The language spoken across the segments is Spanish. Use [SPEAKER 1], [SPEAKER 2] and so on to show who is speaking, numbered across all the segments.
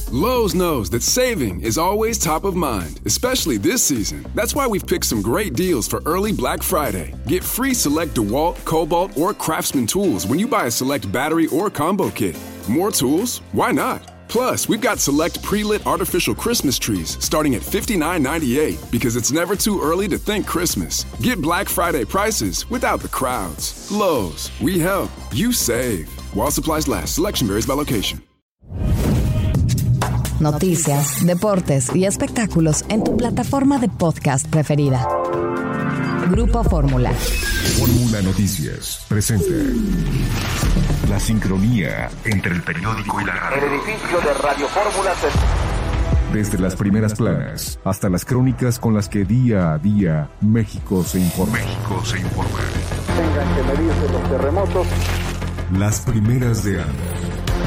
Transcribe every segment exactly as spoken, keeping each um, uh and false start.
[SPEAKER 1] Lowe's knows that saving is always top of mind, especially this season. That's why we've picked some great deals for early Black Friday. Get free select DeWalt, Cobalt, or Craftsman tools when you buy a select battery or combo kit. More tools? Why not? Plus, we've got select pre-lit artificial Christmas trees starting at fifty-nine ninety-eight because it's never too early to think Christmas. Get Black Friday prices without the crowds. Lowe's, we help, you save. While supplies last, selection varies by location.
[SPEAKER 2] Noticias, deportes y espectáculos en tu plataforma de podcast preferida. Grupo Fórmula.
[SPEAKER 3] Fórmula Noticias presenta la sincronía entre el periódico y la radio.
[SPEAKER 4] El edificio de Radio Fórmula se...
[SPEAKER 3] Desde las primeras planas hasta las crónicas con las que día a día México se informa. México se informa.
[SPEAKER 4] Tengan que medirse los terremotos.
[SPEAKER 3] Las primeras de Anda.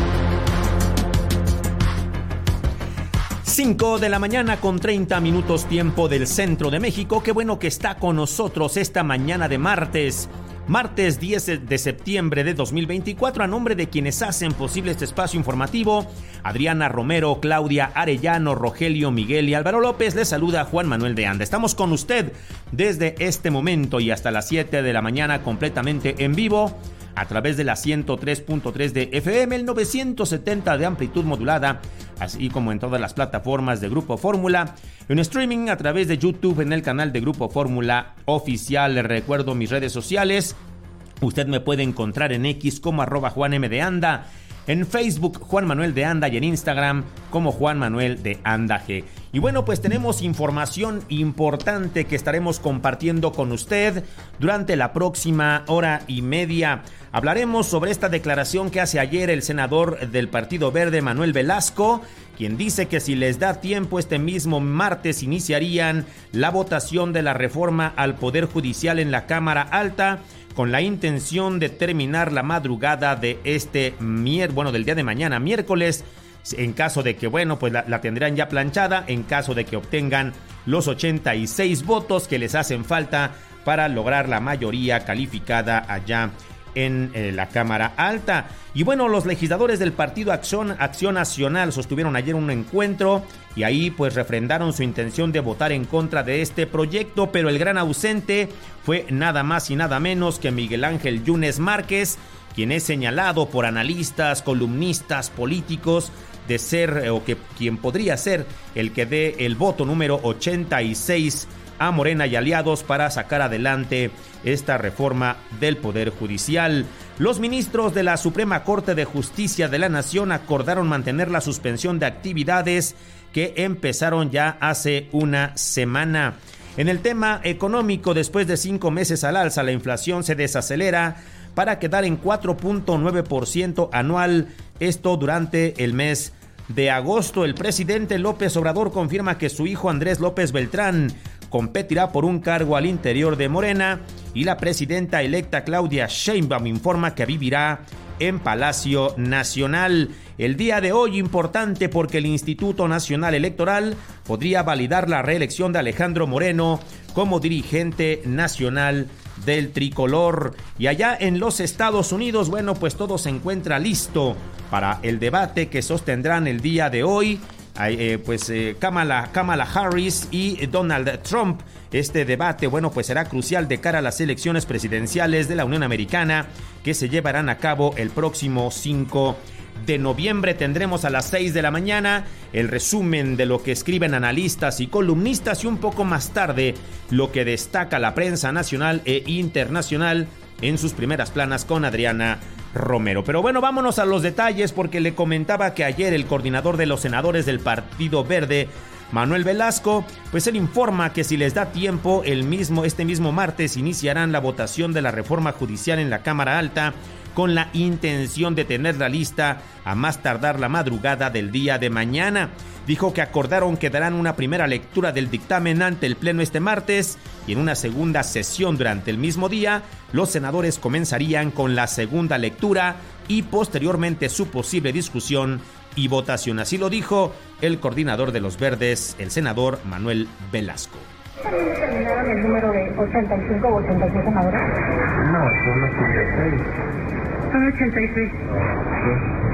[SPEAKER 5] cinco de la mañana con treinta minutos tiempo del centro de México. Qué bueno que está con nosotros esta mañana de martes. Martes diez de septiembre de dos mil veinticuatro, a nombre de quienes hacen posible este espacio informativo, Adriana Romero, Claudia Arellano, Rogelio Miguel y Álvaro López, les saluda Juan Manuel de Anda. Estamos con usted desde este momento y hasta las siete de la mañana completamente en vivo, a través de la ciento tres punto tres de F M, el novecientos setenta de amplitud modulada, así como en todas las plataformas de Grupo Fórmula, en streaming a través de YouTube en el canal de Grupo Fórmula Oficial. Les recuerdo mis redes sociales. Usted me puede encontrar en X como arroba Juan M de Anda, en Facebook Juan Manuel de Anda y en Instagram como Juan Manuel de Anda G. Y bueno, pues tenemos información importante que estaremos compartiendo con usted durante la próxima hora y media. Hablaremos sobre esta declaración que hace ayer el senador del Partido Verde, Manuel Velasco, quien dice que si les da tiempo este mismo martes iniciarían la votación de la reforma al Poder Judicial en la Cámara Alta, con la intención de terminar la madrugada de este mier, bueno, del día de mañana, miércoles, en caso de que, bueno, pues la, la tendrán ya planchada, en caso de que obtengan los ochenta y seis votos que les hacen falta para lograr la mayoría calificada allá en eh, la Cámara Alta. Y bueno, los legisladores del Partido Acción, Acción Nacional sostuvieron ayer un encuentro y ahí pues refrendaron su intención de votar en contra de este proyecto, pero el gran ausente fue nada más y nada menos que Miguel Ángel Yunes Márquez, quien es señalado por analistas, columnistas, políticos de ser, o que quien podría ser el que dé el voto número ochenta y seis a Morena y aliados para sacar adelante esta reforma del Poder Judicial. Los ministros de la Suprema Corte de Justicia de la Nación acordaron mantener la suspensión de actividades que empezaron ya hace una semana. En el tema económico, después de cinco meses al alza, la inflación se desacelera para quedar en cuatro punto nueve por ciento anual, esto durante el mes de agosto. El presidente López Obrador confirma que su hijo Andrés López Beltrán competirá por un cargo al interior de Morena y la presidenta electa Claudia Sheinbaum informa que vivirá en Palacio Nacional. El día de hoy importante porque el Instituto Nacional Electoral podría validar la reelección de Alejandro Moreno como dirigente nacional del tricolor. Y allá en los Estados Unidos, bueno, pues todo se encuentra listo para el debate que sostendrán el día de hoy. Eh, pues eh, Kamala, Kamala Harris y Donald Trump. Este debate, bueno, pues será crucial de cara a las elecciones presidenciales de la Unión Americana que se llevarán a cabo el próximo cinco de noviembre. Tendremos a las seis de la mañana el resumen de lo que escriben analistas y columnistas y un poco más tarde lo que destaca la prensa nacional e internacional en sus primeras planas con Adriana Romero. Pero bueno, vámonos a los detalles porque le comentaba que ayer el coordinador de los senadores del Partido Verde, Manuel Velasco, pues él informa que si les da tiempo, el mismo, este mismo martes iniciarán la votación de la reforma judicial en la Cámara Alta con la intención de tenerla lista a más tardar la madrugada del día de mañana. Dijo que acordaron que darán una primera lectura del dictamen ante el Pleno este martes y en una segunda sesión durante el mismo día, los senadores comenzarían con la segunda lectura y posteriormente su posible discusión y votación. Así lo dijo el coordinador de los Verdes, el senador Manuel Velasco.
[SPEAKER 6] ¿Determinaron el número de ochenta y cinco o ochenta y seis senadores?
[SPEAKER 7] No, son ochenta y seis.
[SPEAKER 6] Son ochenta y seis.
[SPEAKER 7] Sí.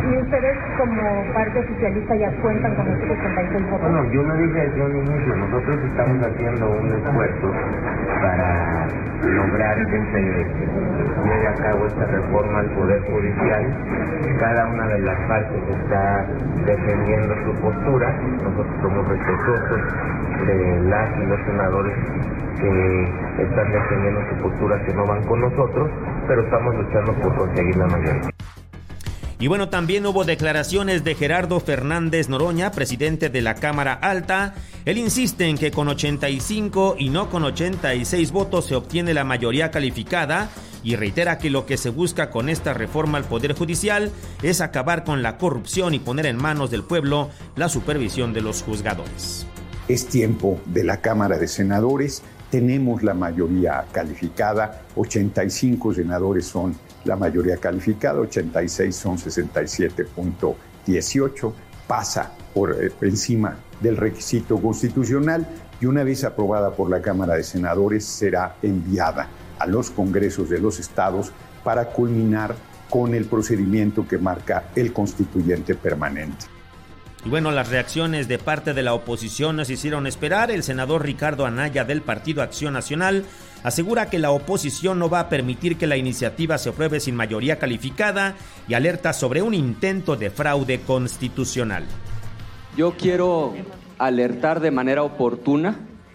[SPEAKER 6] ¿Y ustedes como parte oficialista ya cuentan con estos ochenta y seis votos?
[SPEAKER 7] Bueno, yo lo dije desde un inicio, nosotros estamos haciendo un esfuerzo para lograr que se lleve a cabo esta reforma al Poder Judicial. Cada una de las partes está defendiendo su postura. Nosotros somos respetuosos de las y los senadores que están defendiendo su postura, que no van con nosotros, pero estamos luchando por conseguir la mayoría.
[SPEAKER 5] Y bueno, también hubo declaraciones de Gerardo Fernández Noroña, presidente de la Cámara Alta. Él insiste en que con ochenta y cinco y no con ochenta y seis votos se obtiene la mayoría calificada y reitera que lo que se busca con esta reforma al Poder Judicial es acabar con la corrupción y poner en manos del pueblo la supervisión de los juzgadores.
[SPEAKER 8] Es tiempo de la Cámara de Senadores. Tenemos la mayoría calificada, ochenta y cinco senadores son la mayoría calificada, ochenta y seis son sesenta y siete punto dieciocho, pasa por eh, encima del requisito constitucional y una vez aprobada por la Cámara de Senadores será enviada a los congresos de los estados para culminar con el procedimiento que marca el constituyente permanente.
[SPEAKER 5] Y bueno, las reacciones de parte de la oposición nos hicieron esperar. El senador Ricardo Anaya del Partido Acción Nacional asegura que la oposición no va a permitir que la iniciativa se apruebe sin mayoría calificada y alerta sobre un intento de fraude constitucional.
[SPEAKER 9] Yo quiero alertar de manera oportuna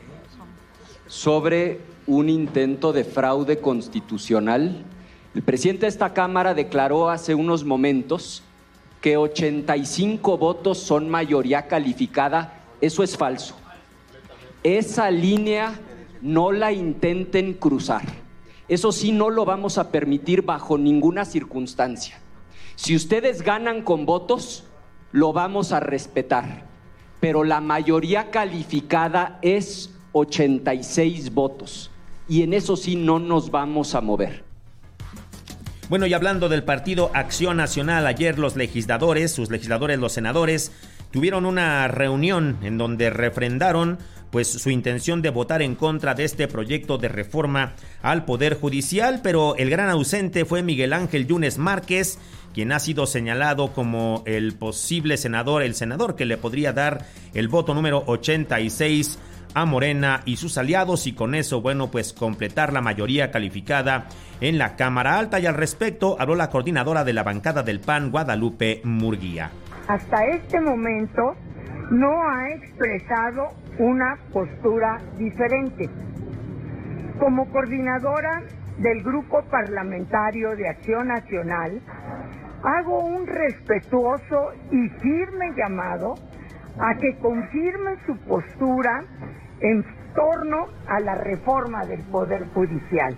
[SPEAKER 9] sobre un intento de fraude constitucional. El presidente de esta Cámara declaró hace unos momentos que ochenta y cinco votos son mayoría calificada. Eso es falso. Esa línea no la intenten cruzar. Eso sí, no lo vamos a permitir bajo ninguna circunstancia. Si ustedes ganan con votos, lo vamos a respetar. Pero la mayoría calificada es ochenta y seis votos. Y en eso sí no nos vamos a mover.
[SPEAKER 5] Bueno, y hablando del Partido Acción Nacional, ayer los legisladores, sus legisladores, los senadores, tuvieron una reunión en donde refrendaron pues su intención de votar en contra de este proyecto de reforma al Poder Judicial, pero el gran ausente fue Miguel Ángel Yunes Márquez, quien ha sido señalado como el posible senador, el senador que le podría dar el voto número ochenta y seis a Morena y sus aliados y con eso, bueno, pues completar la mayoría calificada en la Cámara Alta. Y al respecto habló la coordinadora de la bancada del P A N, Guadalupe Murguía.
[SPEAKER 6] Hasta este momento no ha expresado una postura diferente. Como coordinadora del Grupo Parlamentario de Acción Nacional, hago un respetuoso y firme llamado a que confirme su postura en torno a la reforma del Poder Judicial.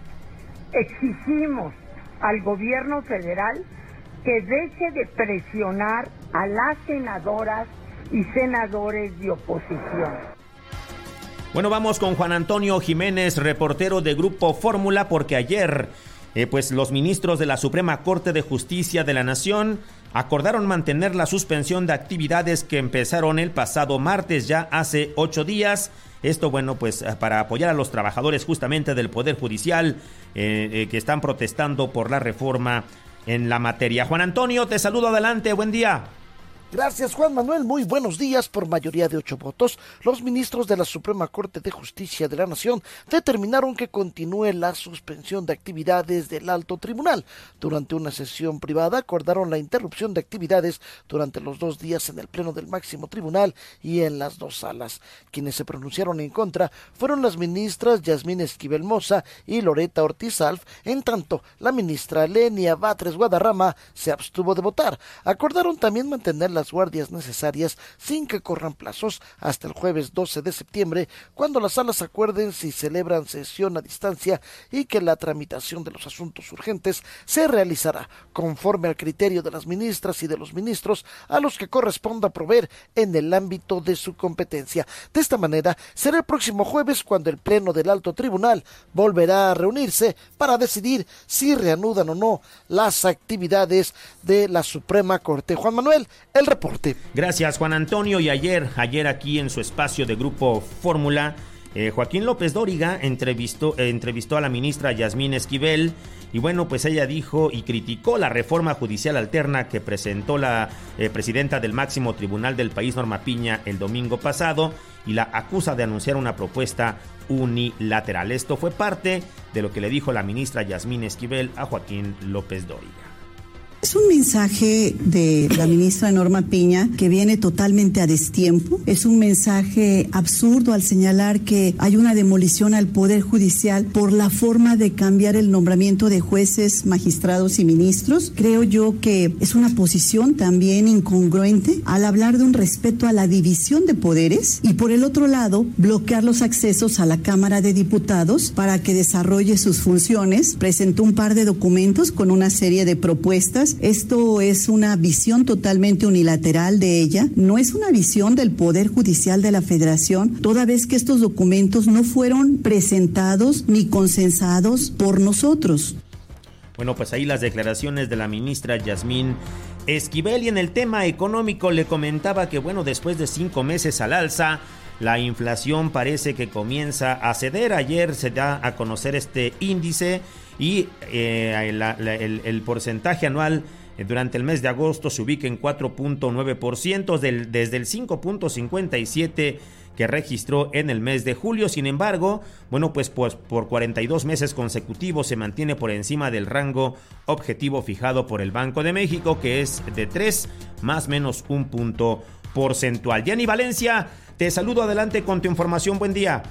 [SPEAKER 6] Exigimos al gobierno federal que deje de presionar a las senadoras y senadores de oposición.
[SPEAKER 5] Bueno, vamos con Juan Antonio Jiménez, reportero de Grupo Fórmula, porque ayer eh, pues los ministros de la Suprema Corte de Justicia de la Nación acordaron mantener la suspensión de actividades que empezaron el pasado martes, ya hace ocho días. Esto, bueno, pues para apoyar a los trabajadores justamente del Poder Judicial eh, eh, que están protestando por la reforma en la materia. Juan Antonio, te saludo, adelante, buen día.
[SPEAKER 10] Gracias, Juan Manuel. Muy buenos días. Por mayoría de ocho votos, los ministros de la Suprema Corte de Justicia de la Nación determinaron que continúe la suspensión de actividades del Alto Tribunal. Durante una sesión privada acordaron la interrupción de actividades durante los dos días en el Pleno del Máximo Tribunal y en las dos salas. Quienes se pronunciaron en contra fueron las ministras Yasmín Esquivel Moza y Loreta Ortiz Alf, en tanto la ministra Lenia Batres Guadarrama se abstuvo de votar. Acordaron también mantener la guardias necesarias sin que corran plazos hasta el jueves doce de septiembre, cuando las salas acuerden si celebran sesión a distancia y que la tramitación de los asuntos urgentes se realizará conforme al criterio de las ministras y de los ministros a los que corresponda proveer en el ámbito de su competencia. De esta manera, será el próximo jueves cuando el Pleno del Alto Tribunal volverá a reunirse para decidir si reanudan o no las actividades de la Suprema Corte. Juan Manuel, el reporte.
[SPEAKER 5] Gracias, Juan Antonio. Y ayer, ayer aquí en su espacio de Grupo Fórmula, Eh, Joaquín López Dóriga entrevistó, eh, entrevistó a la ministra Yasmín Esquivel y bueno, pues ella dijo y criticó la reforma judicial alterna que presentó la eh, presidenta del máximo tribunal del país, Norma Piña, el domingo pasado y la acusa de anunciar una propuesta unilateral. Esto fue parte de lo que le dijo la ministra Yasmín Esquivel a Joaquín López Dóriga.
[SPEAKER 11] Es un mensaje de la ministra Norma Piña que viene totalmente a destiempo. Es un mensaje absurdo al señalar que hay una demolición al Poder Judicial por la forma de cambiar el nombramiento de jueces, magistrados y ministros. Creo yo que es una posición también incongruente al hablar de un respeto a la división de poderes y por el otro lado bloquear los accesos a la Cámara de Diputados para que desarrolle sus funciones. Presentó un par de documentos con una serie de propuestas. Esto es una visión totalmente unilateral de ella, no es una visión del Poder Judicial de la Federación, toda vez que estos documentos no fueron presentados ni consensados por nosotros.
[SPEAKER 5] Bueno, pues ahí las declaraciones de la ministra Yasmín Esquivel, y en el tema económico le comentaba que bueno, después de cinco meses al alza, la inflación parece que comienza a ceder. Ayer se da a conocer este índice y eh, la, la, el, el porcentaje anual eh, durante el mes de agosto se ubica en cuatro punto nueve por ciento del, desde el cinco punto cincuenta y siete que registró en el mes de julio. Sin embargo, bueno, pues, pues por cuarenta y dos meses consecutivos se mantiene por encima del rango objetivo fijado por el Banco de México, que es de tres más menos un punto porcentual. Jenny Valencia, te saludo, adelante con tu información, buen día.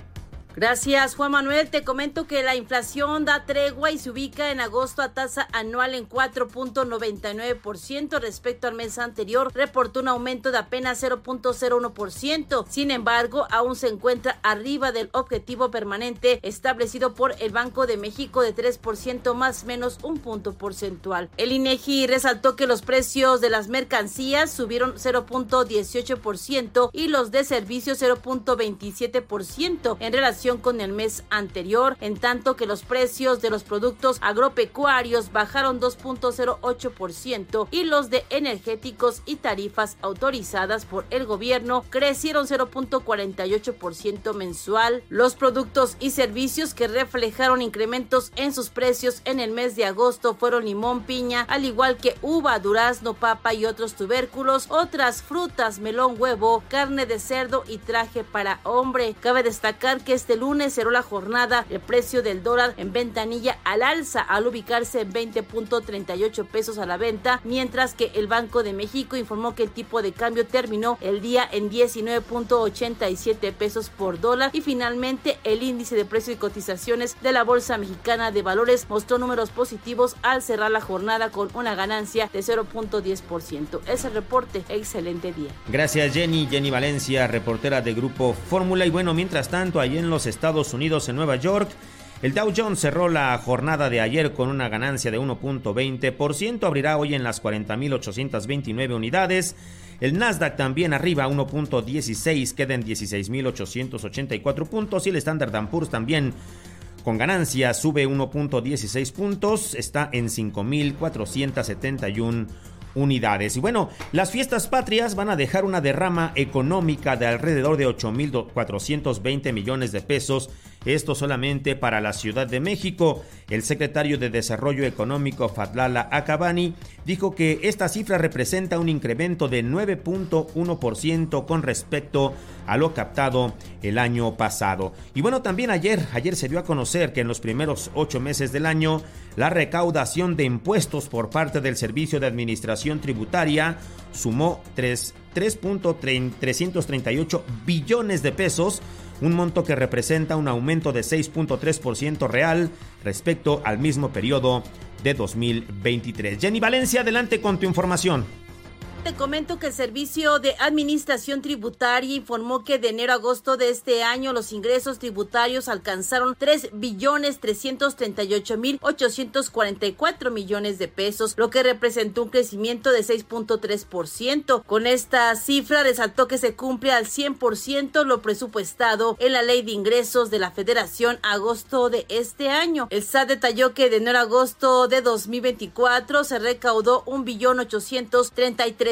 [SPEAKER 12] Gracias, Juan Manuel. Te comento que la inflación da tregua y se ubica en agosto a tasa anual en cuatro punto noventa y nueve por ciento respecto al mes anterior. Reportó un aumento de apenas cero punto cero uno por ciento. Sin embargo, aún se encuentra arriba del objetivo permanente establecido por el Banco de México de tres por ciento más menos un punto porcentual. El INEGI resaltó que los precios de las mercancías subieron cero punto dieciocho por ciento y los de servicios cero punto veintisiete por ciento en relación con el mes anterior, en tanto que los precios de los productos agropecuarios bajaron dos punto cero ocho por ciento y los de energéticos y tarifas autorizadas por el gobierno crecieron cero punto cuarenta y ocho por ciento mensual. Los productos y servicios que reflejaron incrementos en sus precios en el mes de agosto fueron limón, piña, al igual que uva, durazno, papa y otros tubérculos, otras frutas, melón, huevo, carne de cerdo y traje para hombre. Cabe destacar que este lunes cerró la jornada el precio del dólar en ventanilla al alza al ubicarse en veinte punto treinta y ocho pesos a la venta, mientras que el Banco de México informó que el tipo de cambio terminó el día en diecinueve punto ochenta y siete pesos por dólar. Y finalmente el índice de precios y cotizaciones de la Bolsa Mexicana de Valores mostró números positivos al cerrar la jornada con una ganancia de cero punto diez por ciento. Es el reporte. Excelente día.
[SPEAKER 5] Gracias, Jenny. Jenny Valencia, reportera de Grupo Fórmula. Y bueno, mientras tanto, ahí en los Estados Unidos, en Nueva York, el Dow Jones cerró la jornada de ayer con una ganancia de uno punto veinte por ciento, abrirá hoy en las cuarenta mil ochocientas veintinueve unidades. El Nasdaq también arriba uno punto dieciséis, queda en dieciséis mil ochocientos ochenta y cuatro puntos, y el Standard and Poor's también con ganancia sube uno punto dieciséis puntos, está en cinco mil cuatrocientas setenta y una unidades. Y bueno, las fiestas patrias van a dejar una derrama económica de alrededor de ocho mil cuatrocientos veinte millones de pesos, esto solamente para la Ciudad de México. El secretario de Desarrollo Económico, Fadlala Acabani, dijo que esta cifra representa un incremento de nueve punto uno por ciento con respecto a lo captado el año pasado. Y bueno, también ayer, ayer se dio a conocer que en los primeros ocho meses del año, la recaudación de impuestos por parte del Servicio de Administración Tributaria sumó tres punto trescientos treinta y ocho billones de pesos, un monto que representa un aumento de seis punto tres por ciento real respecto al mismo periodo de dos mil veintitrés. Jenny Valencia, adelante con tu información.
[SPEAKER 12] Te comento que el Servicio de Administración Tributaria informó que de enero a agosto de este año los ingresos tributarios alcanzaron tres billones trescientos treinta y ocho mil ochocientos cuarenta y cuatro millones de pesos, lo que representó un crecimiento de seis punto tres por ciento. Con esta cifra resaltó que se cumple al cien por ciento lo presupuestado en la Ley de Ingresos de la Federación a agosto de este año. El S A T detalló que de enero a agosto de dos mil veinticuatro se recaudó un billón ochocientos treinta y tres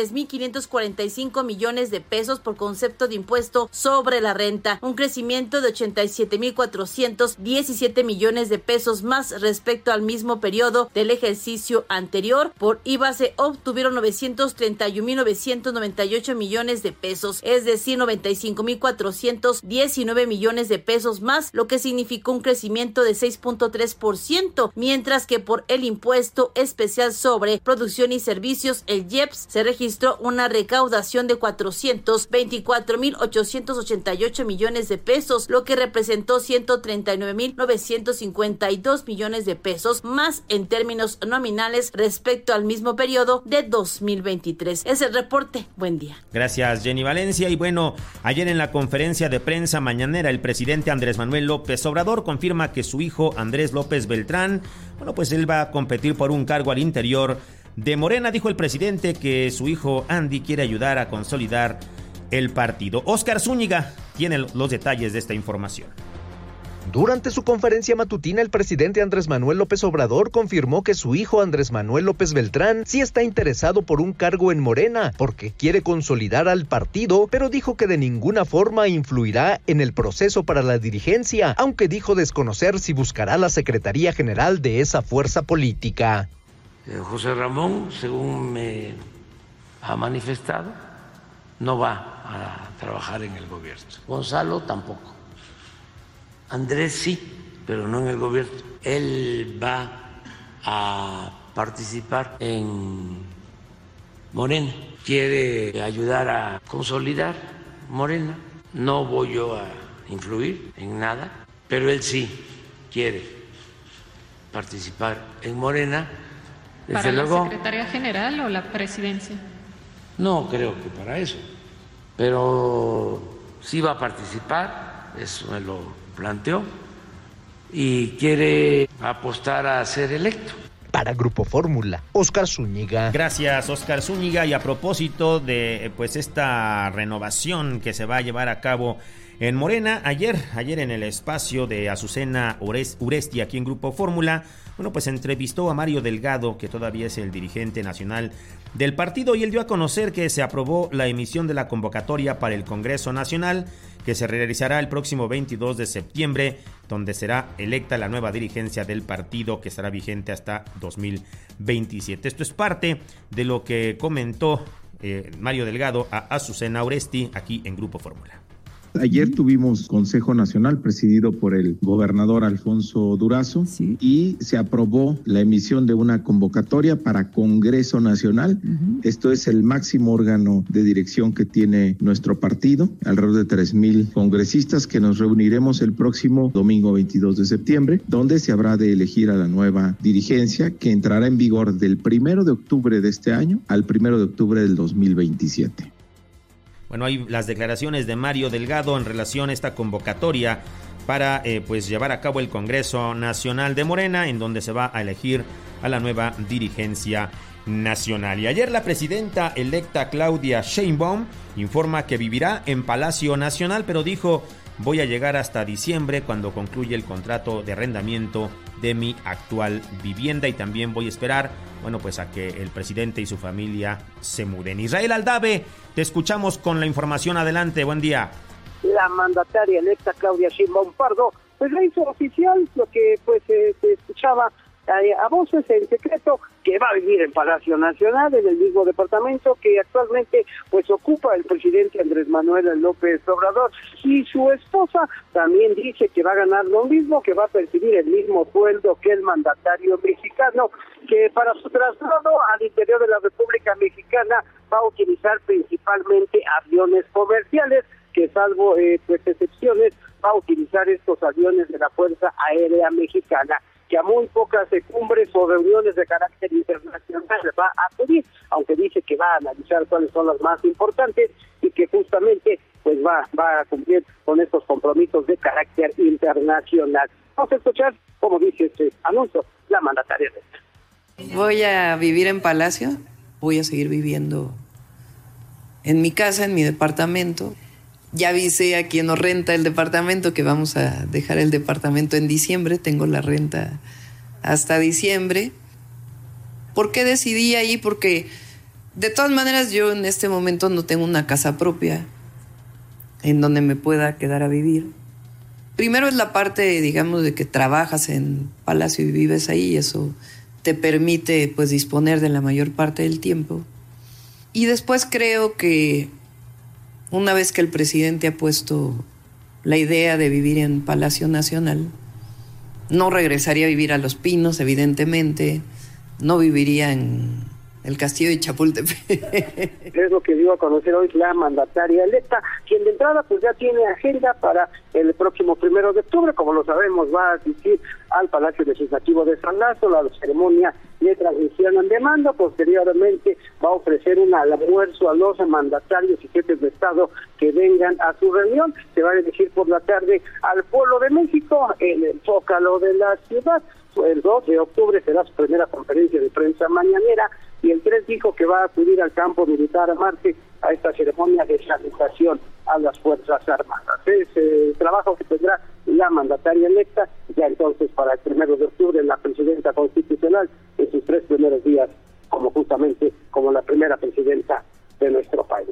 [SPEAKER 12] tres mil quinientos cuarenta y cinco millones de pesos por concepto de impuesto sobre la renta, un crecimiento de ochenta y siete mil cuatrocientos diecisiete millones de pesos más respecto al mismo periodo del ejercicio anterior. Por I V A se obtuvieron novecientos treinta y un mil novecientos noventa y ocho millones de pesos, es decir, noventa y cinco mil cuatrocientos diecinueve millones de pesos más, lo que significó un crecimiento de seis punto tres por ciento, mientras que por el impuesto especial sobre producción y servicios, el I E P S, se registró una recaudación de cuatrocientos veinticuatro mil ochocientos ochenta y ocho millones de pesos, lo que representó ciento treinta y nueve mil novecientos cincuenta y dos millones de pesos más en términos nominales respecto al mismo periodo de dos mil veintitrés. Es el reporte. Buen día.
[SPEAKER 5] Gracias, Jenny Valencia. Y bueno, ayer en la conferencia de prensa mañanera, el presidente Andrés Manuel López Obrador confirma que su hijo Andrés López Beltrán, bueno, pues él va a competir por un cargo al interior de Morena. Dijo el presidente que su hijo Andy quiere ayudar a consolidar el partido. Óscar Zúñiga tiene los detalles de esta información.
[SPEAKER 13] Durante su conferencia matutina, el presidente Andrés Manuel López Obrador confirmó que su hijo Andrés Manuel López Beltrán sí está interesado por un cargo en Morena, porque quiere consolidar al partido, pero dijo que de ninguna forma influirá en el proceso para la dirigencia, aunque dijo desconocer si buscará la Secretaría General de esa fuerza política.
[SPEAKER 14] José Ramón, según me ha manifestado, no va a trabajar en el gobierno. Gonzalo tampoco. Andrés sí, pero no en el gobierno. Él va a participar en Morena. Quiere ayudar a consolidar Morena. No voy yo a influir en nada, pero él sí quiere participar en Morena. Desde
[SPEAKER 15] ¿Para
[SPEAKER 14] luego,
[SPEAKER 15] la Secretaría General o la Presidencia?
[SPEAKER 14] No creo que para eso, pero sí va a participar, eso me lo planteó, y quiere apostar a ser electo.
[SPEAKER 13] Para Grupo Fórmula, Óscar Zúñiga.
[SPEAKER 5] Gracias, Óscar Zúñiga. Y a propósito de pues esta renovación que se va a llevar a cabo en Morena, ayer, ayer en el espacio de Azucena Uresti, aquí en Grupo Fórmula, bueno, pues entrevistó a Mario Delgado, que todavía es el dirigente nacional del partido, y él dio a conocer que se aprobó la emisión de la convocatoria para el Congreso Nacional, que se realizará el próximo veintidós de septiembre, donde será electa la nueva dirigencia del partido, que estará vigente hasta dos mil veintisiete. Esto es parte de lo que comentó eh, Mario Delgado a Azucena Uresti, aquí en Grupo Fórmula.
[SPEAKER 16] Ayer tuvimos Consejo Nacional presidido por el gobernador Alfonso Durazo, sí, y se aprobó la emisión de una convocatoria para Congreso Nacional. Uh-huh. Esto es el máximo órgano de dirección que tiene nuestro partido, alrededor de tres mil congresistas, que nos reuniremos el próximo domingo veintidós de septiembre, donde se habrá de elegir a la nueva dirigencia, que entrará en vigor del primero de octubre de este año al primero de octubre del dos mil veintisiete.
[SPEAKER 5] Bueno, hay las declaraciones de Mario Delgado en relación a esta convocatoria para eh, pues llevar a cabo el Congreso Nacional de Morena, en donde se va a elegir a la nueva dirigencia nacional. Y ayer la presidenta electa Claudia Sheinbaum informa que vivirá en Palacio Nacional, pero dijo: voy a llegar hasta diciembre, cuando concluye el contrato de arrendamiento de mi actual vivienda, y también voy a esperar, bueno, pues a que el presidente y su familia se muden. Israel Aldave, te escuchamos con la información. Adelante, buen día.
[SPEAKER 17] La mandataria electa Claudia Sheinbaum Pardo pues la hizo oficial, lo que pues eh, se escuchaba eh, a voces en secreto, que va a vivir en Palacio Nacional, en el mismo departamento que actualmente pues ocupa el presidente Andrés Manuel López Obrador, y su esposa también dice que va a ganar lo mismo, que va a percibir el mismo sueldo que el mandatario mexicano, que para su traslado al interior de la República Mexicana va a utilizar principalmente aviones comerciales, que salvo eh, pues excepciones va a utilizar estos aviones de la Fuerza Aérea Mexicana, que a muy pocas cumbres o reuniones de carácter internacional va a acudir, aunque dice que va a analizar cuáles son las más importantes y que justamente pues va, va a cumplir con estos compromisos de carácter internacional. Vamos a escuchar cómo dice este anuncio la mandataria.
[SPEAKER 18] Voy a vivir en Palacio, voy a seguir viviendo en mi casa, en mi departamento. Ya avisé a quien nos renta el departamento que vamos a dejar el departamento en diciembre. Tengo la renta hasta diciembre. ¿Por qué decidí ahí? Porque De todas maneras, yo en este momento no tengo una casa propia en donde me pueda quedar a vivir. Primero es la parte, digamos, de que trabajas en Palacio y vives ahí, y eso te permite, pues, disponer de la mayor parte del tiempo. Y después creo que una vez que el presidente ha puesto la idea de vivir en Palacio Nacional, no regresaría a vivir a Los Pinos, evidentemente, no viviría en el castillo de Chapultepec.
[SPEAKER 17] Es lo que dio a conocer hoy la mandataria electa, quien de entrada pues ya tiene agenda para el próximo primero de octubre, como lo sabemos, va a asistir al Palacio Legislativo de San Lázaro, a la ceremonia de transmisión en demanda. Posteriormente va a ofrecer un almuerzo a los mandatarios y jefes de Estado que vengan a su reunión. Se va a dirigir por la tarde al Pueblo de México, en el Zócalo de la ciudad. El dos de octubre será su primera conferencia de prensa mañanera, y el tres dijo que va a acudir al campo militar a Marte a esta ceremonia de salutación a las Fuerzas Armadas. Es el trabajo que tendrá la mandataria electa ya entonces para el primero de octubre, la presidenta constitucional, en sus tres primeros días como justamente como la primera presidenta de nuestro país.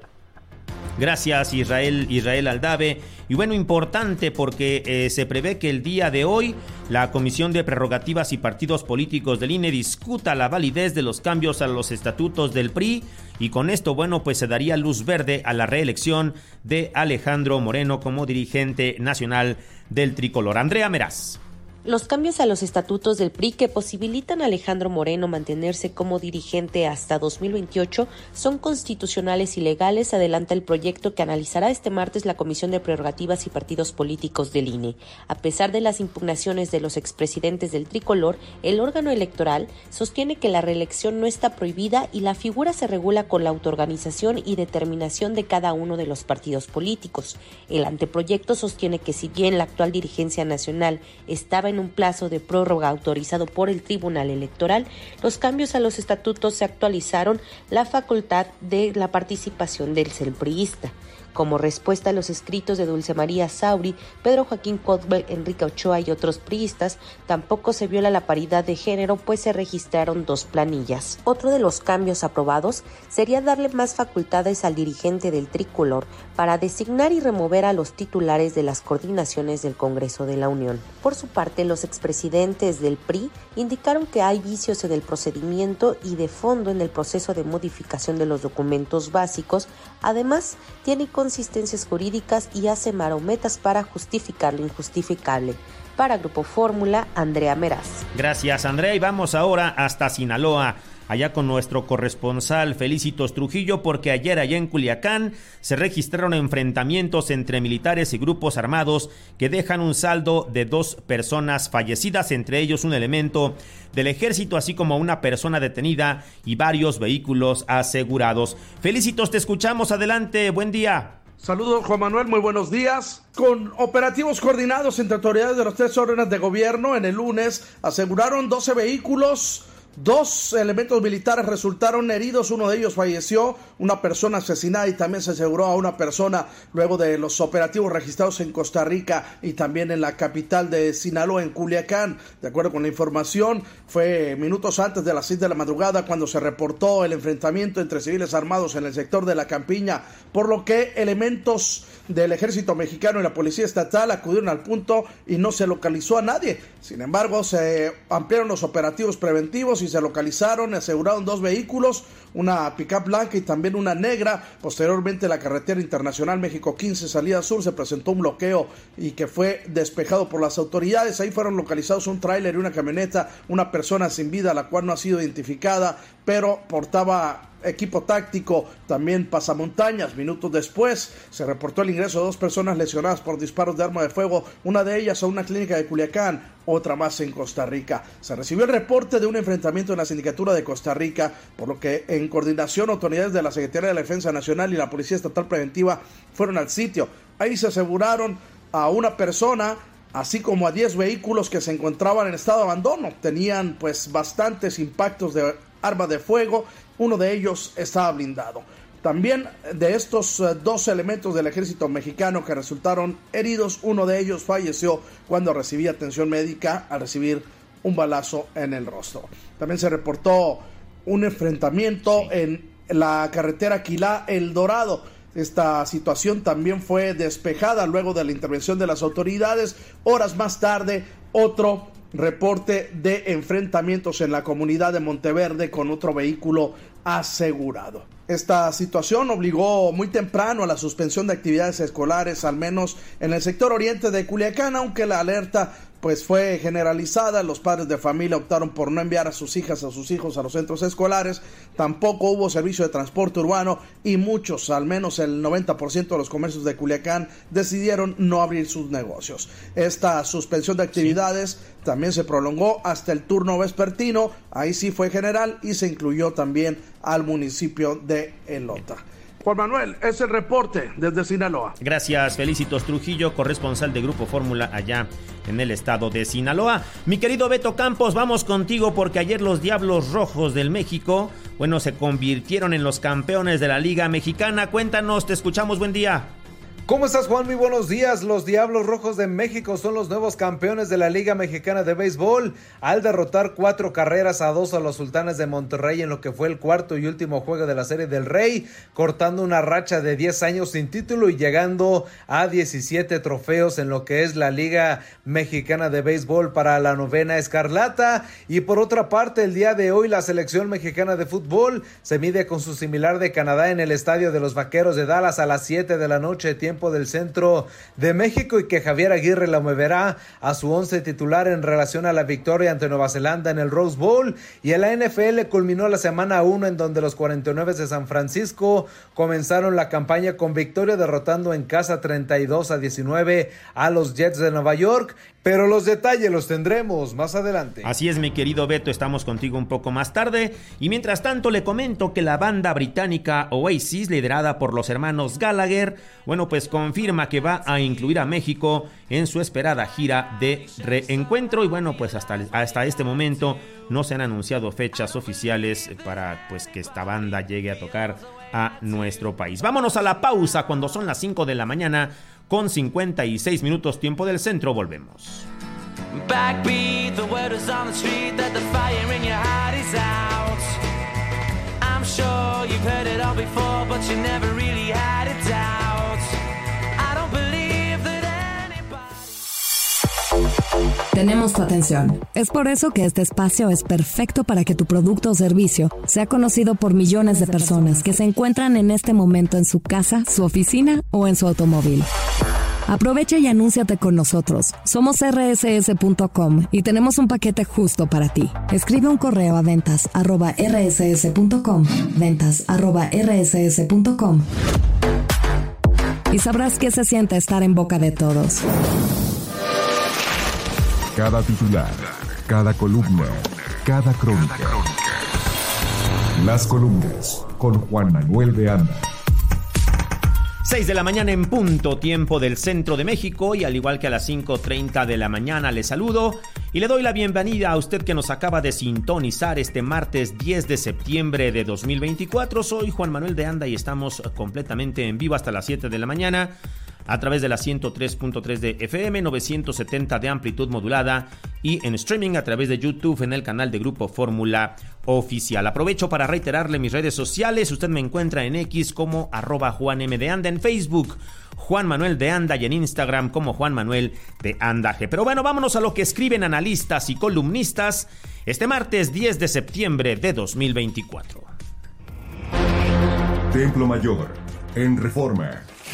[SPEAKER 5] Gracias, Israel, Israel Aldave. Y bueno, importante porque eh, se prevé que el día de hoy la Comisión de Prerrogativas y Partidos Políticos del I N E discuta la validez de los cambios a los estatutos del P R I, y con esto, bueno, pues se daría luz verde a la reelección de Alejandro Moreno como dirigente nacional del tricolor. Andrea Meraz.
[SPEAKER 19] Los cambios a los estatutos del P R I que posibilitan a Alejandro Moreno mantenerse como dirigente hasta dos mil veintiocho son constitucionales y legales, adelanta el proyecto que analizará este martes la Comisión de Prerrogativas y Partidos Políticos del I N E. A pesar de las impugnaciones de los expresidentes del tricolor, el órgano electoral sostiene que la reelección no está prohibida y la figura se regula con la autoorganización y determinación de cada uno de los partidos políticos. El anteproyecto sostiene que si bien la actual dirigencia nacional estaba en en un plazo de prórroga autorizado por el Tribunal Electoral, los cambios a los estatutos se actualizaron la facultad de la participación del CELPRIista. Como respuesta a los escritos de Dulce María Sauri, Pedro Joaquín Cotbel, Enrique Ochoa y otros priistas, tampoco se viola la paridad de género, pues se registraron dos planillas. Otro de los cambios aprobados sería darle más facultades al dirigente del tricolor para designar y remover a los titulares de las coordinaciones del Congreso de la Unión. Por su parte, los expresidentes del P R I indicaron que hay vicios en el procedimiento y de fondo en el proceso de modificación de los documentos básicos. Además, tiene consistencias jurídicas y hace marometas para justificar lo injustificable. Para Grupo Fórmula, Andrea Meraz.
[SPEAKER 5] Gracias, Andrea, y vamos ahora hasta Sinaloa, allá con nuestro corresponsal Felicitos Trujillo, porque ayer allá en Culiacán se registraron enfrentamientos entre militares y grupos armados que dejan un saldo de dos personas fallecidas, entre ellos un elemento del ejército, así como una persona detenida y varios vehículos asegurados. Felicitos, te escuchamos, adelante, buen día.
[SPEAKER 20] Saludos, Juan Manuel, muy buenos días. Con operativos coordinados entre autoridades de los tres órdenes de gobierno, en el lunes aseguraron doce vehículos. Dos elementos militares resultaron heridos, uno de ellos falleció, una persona asesinada, y también se aseguró a una persona luego de los operativos registrados en Costa Rica y también en la capital de Sinaloa, en Culiacán. De acuerdo con la información, fue minutos antes de las seis de la madrugada cuando se reportó el enfrentamiento entre civiles armados en el sector de La Campiña, por lo que elementos del ejército mexicano y la policía estatal acudieron al punto y no se localizó a nadie. Sin embargo, se ampliaron los operativos preventivos y se localizaron y aseguraron dos vehículos, una pick-up blanca y también una negra. Posteriormente, la carretera internacional México quince, salida sur, se presentó un bloqueo y que fue despejado por las autoridades. Ahí fueron localizados un tráiler y una camioneta, una persona sin vida, la cual no ha sido identificada, pero portaba equipo táctico, también pasamontañas. Minutos después se reportó el ingreso de dos personas lesionadas por disparos de arma de fuego, una de ellas a una clínica de Culiacán, otra más en Costa Rica. Se recibió el reporte de un enfrentamiento en la Sindicatura de Costa Rica, por lo que en coordinación autoridades de la Secretaría de la Defensa Nacional y la Policía Estatal Preventiva fueron al sitio. Ahí se aseguraron a una persona, así como a diez vehículos que se encontraban en estado de abandono. Tenían pues bastantes impactos de arma de fuego, uno de ellos estaba blindado. También de estos uh, dos elementos del ejército mexicano que resultaron heridos, uno de ellos falleció cuando recibía atención médica al recibir un balazo en el rostro. También se reportó un enfrentamiento en la carretera Aquilá-El Dorado. Esta situación también fue despejada luego de la intervención de las autoridades. Horas más tarde, otro reporte de enfrentamientos en la comunidad de Monteverde con otro vehículo asegurado. Esta situación obligó muy temprano a la suspensión de actividades escolares, al menos en el sector oriente de Culiacán, aunque la alerta pues fue generalizada. Los padres de familia optaron por no enviar a sus hijas, a sus hijos a los centros escolares. Tampoco hubo servicio de transporte urbano y muchos, al menos el noventa por ciento de los comercios de Culiacán, decidieron no abrir sus negocios. Esta suspensión de actividades sí. también se prolongó hasta el turno vespertino. Ahí sí fue general y se incluyó también al municipio de Elota. Juan Manuel, es el reporte desde Sinaloa.
[SPEAKER 5] Gracias, Felicitos Trujillo, corresponsal de Grupo Fórmula allá en el estado de Sinaloa. Mi querido Beto Campos, vamos contigo porque ayer los Diablos Rojos del México, bueno, se convirtieron en los campeones de la Liga Mexicana. Cuéntanos, te escuchamos, buen día.
[SPEAKER 21] ¿Cómo estás, Juan? Muy buenos días. Los Diablos Rojos de México son los nuevos campeones de la Liga Mexicana de Béisbol al derrotar cuatro carreras a dos a los Sultanes de Monterrey en lo que fue el cuarto y último juego de la Serie del Rey, cortando una racha de diez años sin título y llegando a diecisiete trofeos en lo que es la Liga Mexicana de Béisbol para la novena escarlata. Y por otra parte, el día de hoy la selección mexicana de fútbol se mide con su similar de Canadá en el estadio de los Vaqueros de Dallas a las siete de la noche, tiempo del centro de México, y que Javier Aguirre la moverá a su once titular en relación a la victoria ante Nueva Zelanda en el Rose Bowl. Y en la N F L culminó la semana uno en donde los cuarenta y nueve de San Francisco comenzaron la campaña con victoria, derrotando en casa treinta y dos a diecinueve a los Jets de Nueva York. Pero los detalles los tendremos más adelante.
[SPEAKER 5] Así es, mi querido Beto, estamos contigo un poco más tarde. Y mientras tanto le comento que la banda británica Oasis, liderada por los hermanos Gallagher, bueno, pues confirma que va a incluir a México en su esperada gira de reencuentro. Y bueno, pues hasta, hasta este momento no se han anunciado fechas oficiales para pues que esta banda llegue a tocar a nuestro país. Vámonos a la pausa cuando son las cinco de la mañana con cincuenta y seis minutos tiempo del centro. Volvemos.
[SPEAKER 22] Backbeat, the word is on the street that the fire in your heart is out. I'm sure you've heard it all before, but you never really had it out. I don't believe that anybody...
[SPEAKER 2] Tenemos tu atención. Es por eso que este espacio es perfecto para que tu producto o servicio sea conocido por millones de personas que se encuentran en este momento en su casa, su oficina o en su automóvil. Aprovecha y anúnciate con nosotros. Somos erre ese ese punto com y tenemos un paquete justo para ti. Escribe un correo a ventas arroba erre ese ese punto com, ventas arroba erre ese ese punto com, y sabrás qué se siente estar en boca de todos.
[SPEAKER 3] Cada titular, cada columna, cada crónica. Las columnas con Juan Manuel de Anda.
[SPEAKER 5] seis de la mañana en punto, tiempo del centro de México, y al igual que a las cinco treinta de la mañana le saludo y le doy la bienvenida a usted que nos acaba de sintonizar este martes diez de septiembre de dos mil veinticuatro. Soy Juan Manuel de Anda y estamos completamente en vivo hasta las siete de la mañana a través de la ciento tres punto tres de F M, novecientos setenta de amplitud modulada y en streaming a través de YouTube en el canal de Grupo Fórmula Oficial. Aprovecho para reiterarle mis redes sociales. Usted me encuentra en X como arroba Juan M de Anda, en Facebook Juan Manuel de Anda y en Instagram como Juan Manuel de Anda G. Pero bueno, vámonos a lo que escriben analistas y columnistas este martes diez de septiembre de dos mil veinticuatro.
[SPEAKER 3] Templo Mayor, en Reforma.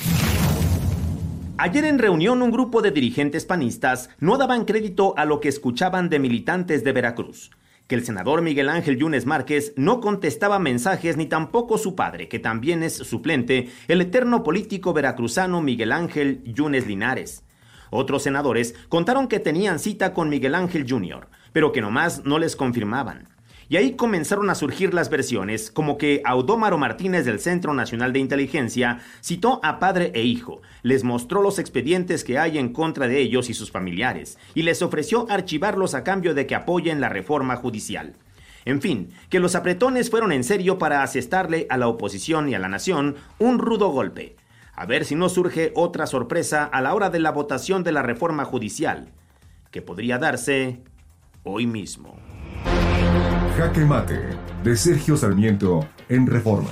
[SPEAKER 5] Ayer en reunión un grupo de dirigentes panistas no daban crédito a lo que escuchaban de militantes de Veracruz, que el senador Miguel Ángel Yunes Márquez no contestaba mensajes ni tampoco su padre, que también es suplente, el eterno político veracruzano Miguel Ángel Yunes Linares. Otros senadores contaron que tenían cita con Miguel Ángel junior, pero que nomás no les confirmaban. Y ahí comenzaron a surgir las versiones, como que Audómaro Martínez del Centro Nacional de Inteligencia citó a padre e hijo, les mostró los expedientes que hay en contra de ellos y sus familiares, y les ofreció archivarlos a cambio de que apoyen la reforma judicial. En fin, que los apretones fueron en serio para asestarle a la oposición y a la nación un rudo golpe. A ver si no surge otra sorpresa a la hora de la votación de la reforma judicial, que podría darse hoy mismo.
[SPEAKER 3] Jaque Mate, de Sergio Sarmiento, en Reforma.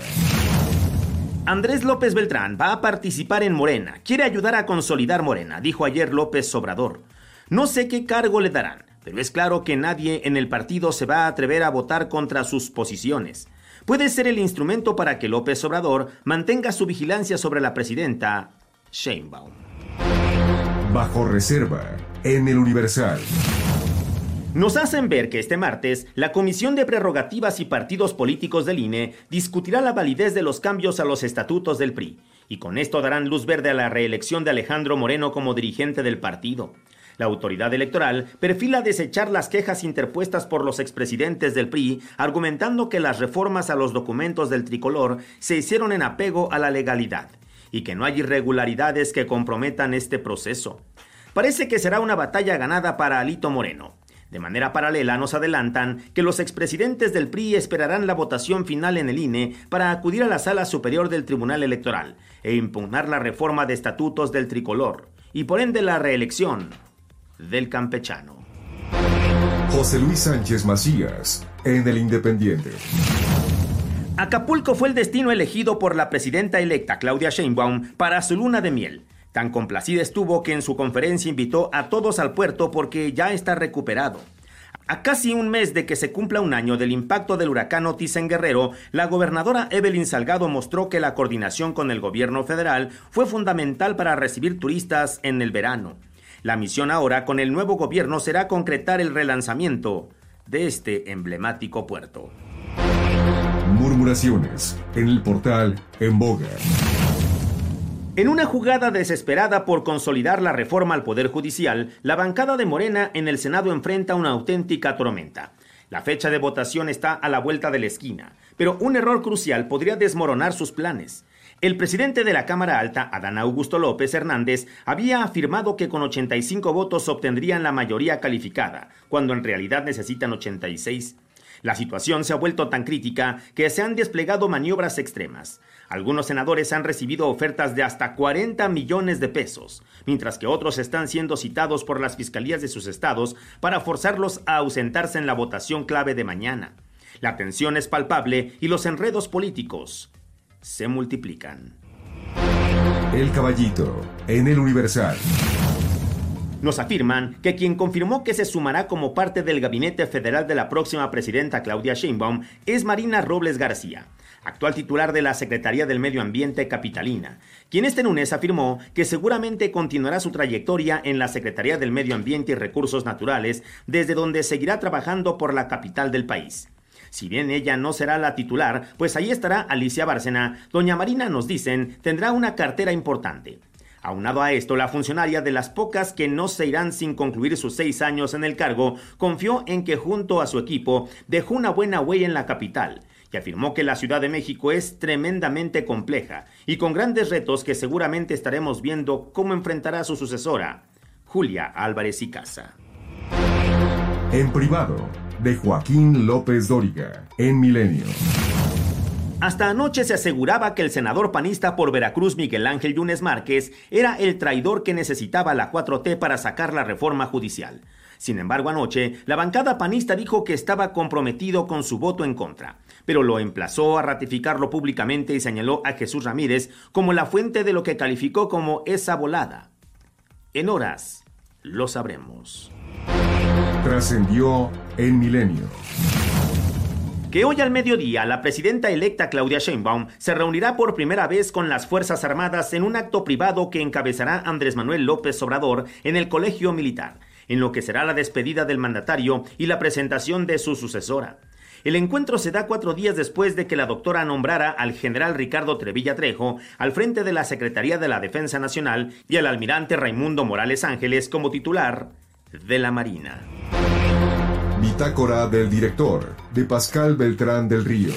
[SPEAKER 5] Andrés López Beltrán va a participar en Morena. Quiere ayudar a consolidar Morena, dijo ayer López Obrador. No sé qué cargo le darán, pero es claro que nadie en el partido se va a atrever a votar contra sus posiciones. Puede ser el instrumento para que López Obrador mantenga su vigilancia sobre la presidenta Sheinbaum.
[SPEAKER 3] Bajo reserva, en el Universal.
[SPEAKER 5] Nos hacen ver que este martes, la Comisión de Prerrogativas y Partidos Políticos del I N E discutirá la validez de los cambios a los estatutos del P R I, y con esto darán luz verde a la reelección de Alejandro Moreno como dirigente del partido. La autoridad electoral perfila desechar las quejas interpuestas por los expresidentes del P R I, argumentando que las reformas a los documentos del tricolor se hicieron en apego a la legalidad y que no hay irregularidades que comprometan este proceso. Parece que será una batalla ganada para Alito Moreno. De manera paralela nos adelantan que los expresidentes del P R I esperarán la votación final en el I N E para acudir a la Sala Superior del Tribunal Electoral e impugnar la reforma de estatutos del tricolor y por ende la reelección del campechano.
[SPEAKER 3] José Luis Sánchez Macías, en El Independiente.
[SPEAKER 5] Acapulco fue el destino elegido por la presidenta electa Claudia Sheinbaum para su luna de miel. Tan complacida estuvo que en su conferencia invitó a todos al puerto porque ya está recuperado. A casi un mes de que se cumpla un año del impacto del huracán Otis en Guerrero, la gobernadora Evelyn Salgado mostró que la coordinación con el gobierno federal fue fundamental para recibir turistas en el verano. La misión ahora con el nuevo gobierno será concretar el relanzamiento de este emblemático puerto.
[SPEAKER 3] Murmuraciones en el portal En Boga.
[SPEAKER 5] En una jugada desesperada por consolidar la reforma al Poder Judicial, la bancada de Morena en el Senado enfrenta una auténtica tormenta. La fecha de votación está a la vuelta de la esquina, pero un error crucial podría desmoronar sus planes. El presidente de la Cámara Alta, Adán Augusto López Hernández, había afirmado que con ochenta y cinco votos obtendrían la mayoría calificada, cuando en realidad necesitan ochenta y seis. La situación se ha vuelto tan crítica que se han desplegado maniobras extremas. Algunos senadores han recibido ofertas de hasta cuarenta millones de pesos, mientras que otros están siendo citados por las fiscalías de sus estados para forzarlos a ausentarse en la votación clave de mañana. La tensión es palpable y los enredos políticos se multiplican.
[SPEAKER 3] El Caballito, en El Universal.
[SPEAKER 5] Nos afirman que quien confirmó que se sumará como parte del gabinete federal de la próxima presidenta Claudia Sheinbaum es Marina Robles García, actual titular de la Secretaría del Medio Ambiente capitalina, quien este lunes afirmó que seguramente continuará su trayectoria en la Secretaría del Medio Ambiente y Recursos Naturales, desde donde seguirá trabajando por la capital del país. Si bien ella no será la titular, pues ahí estará Alicia Bárcena, doña Marina, nos dicen, tendrá una cartera importante. Aunado a esto, la funcionaria, de las pocas que no se irán sin concluir sus seis años en el cargo, confió en que junto a su equipo dejó una buena huella en la capital y afirmó que la Ciudad de México es tremendamente compleja y con grandes retos que seguramente estaremos viendo cómo enfrentará a su sucesora, Julia Álvarez y Casa.
[SPEAKER 3] En privado, de Joaquín López Dóriga, en Milenio.
[SPEAKER 5] Hasta anoche se aseguraba que el senador panista por Veracruz Miguel Ángel Yunes Márquez era el traidor que necesitaba la cuatro T para sacar la reforma judicial. Sin embargo, anoche, la bancada panista dijo que estaba comprometido con su voto en contra, pero lo emplazó a ratificarlo públicamente y señaló a Jesús Ramírez como la fuente de lo que calificó como esa volada. En horas, lo sabremos.
[SPEAKER 3] Trascendió en Milenio.
[SPEAKER 5] Que hoy al mediodía la presidenta electa Claudia Sheinbaum se reunirá por primera vez con las Fuerzas Armadas en un acto privado que encabezará Andrés Manuel López Obrador en el Colegio Militar, en lo que será la despedida del mandatario y la presentación de su sucesora. El encuentro se da cuatro días después de que la doctora nombrara al general Ricardo Trevilla Trejo al frente de la Secretaría de la Defensa Nacional y al almirante Raimundo Morales Ángeles como titular de la Marina.
[SPEAKER 3] Bitácora del director, de Pascal Beltrán del Río.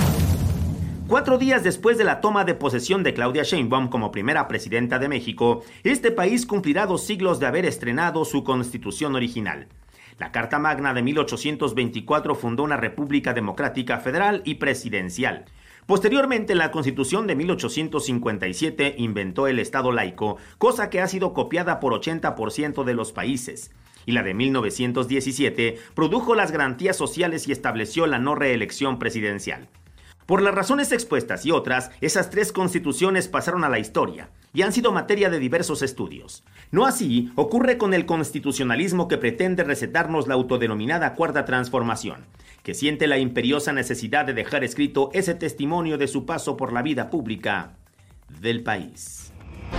[SPEAKER 5] Cuatro días después de la toma de posesión de Claudia Sheinbaum como primera presidenta de México, este país cumplirá dos siglos de haber estrenado su constitución original. La Carta Magna de mil ochocientos veinticuatro fundó una república democrática federal y presidencial. Posteriormente, la Constitución de mil ochocientos cincuenta y siete inventó el Estado laico, cosa que ha sido copiada por ochenta por ciento de los países. y la de mil novecientos diecisiete produjo las garantías sociales y estableció la no reelección presidencial. Por las razones expuestas y otras, esas tres constituciones pasaron a la historia y han sido materia de diversos estudios. No así ocurre con el constitucionalismo que pretende recetarnos la autodenominada Cuarta Transformación, que siente la imperiosa necesidad de dejar escrito ese testimonio de su paso por la vida pública del país.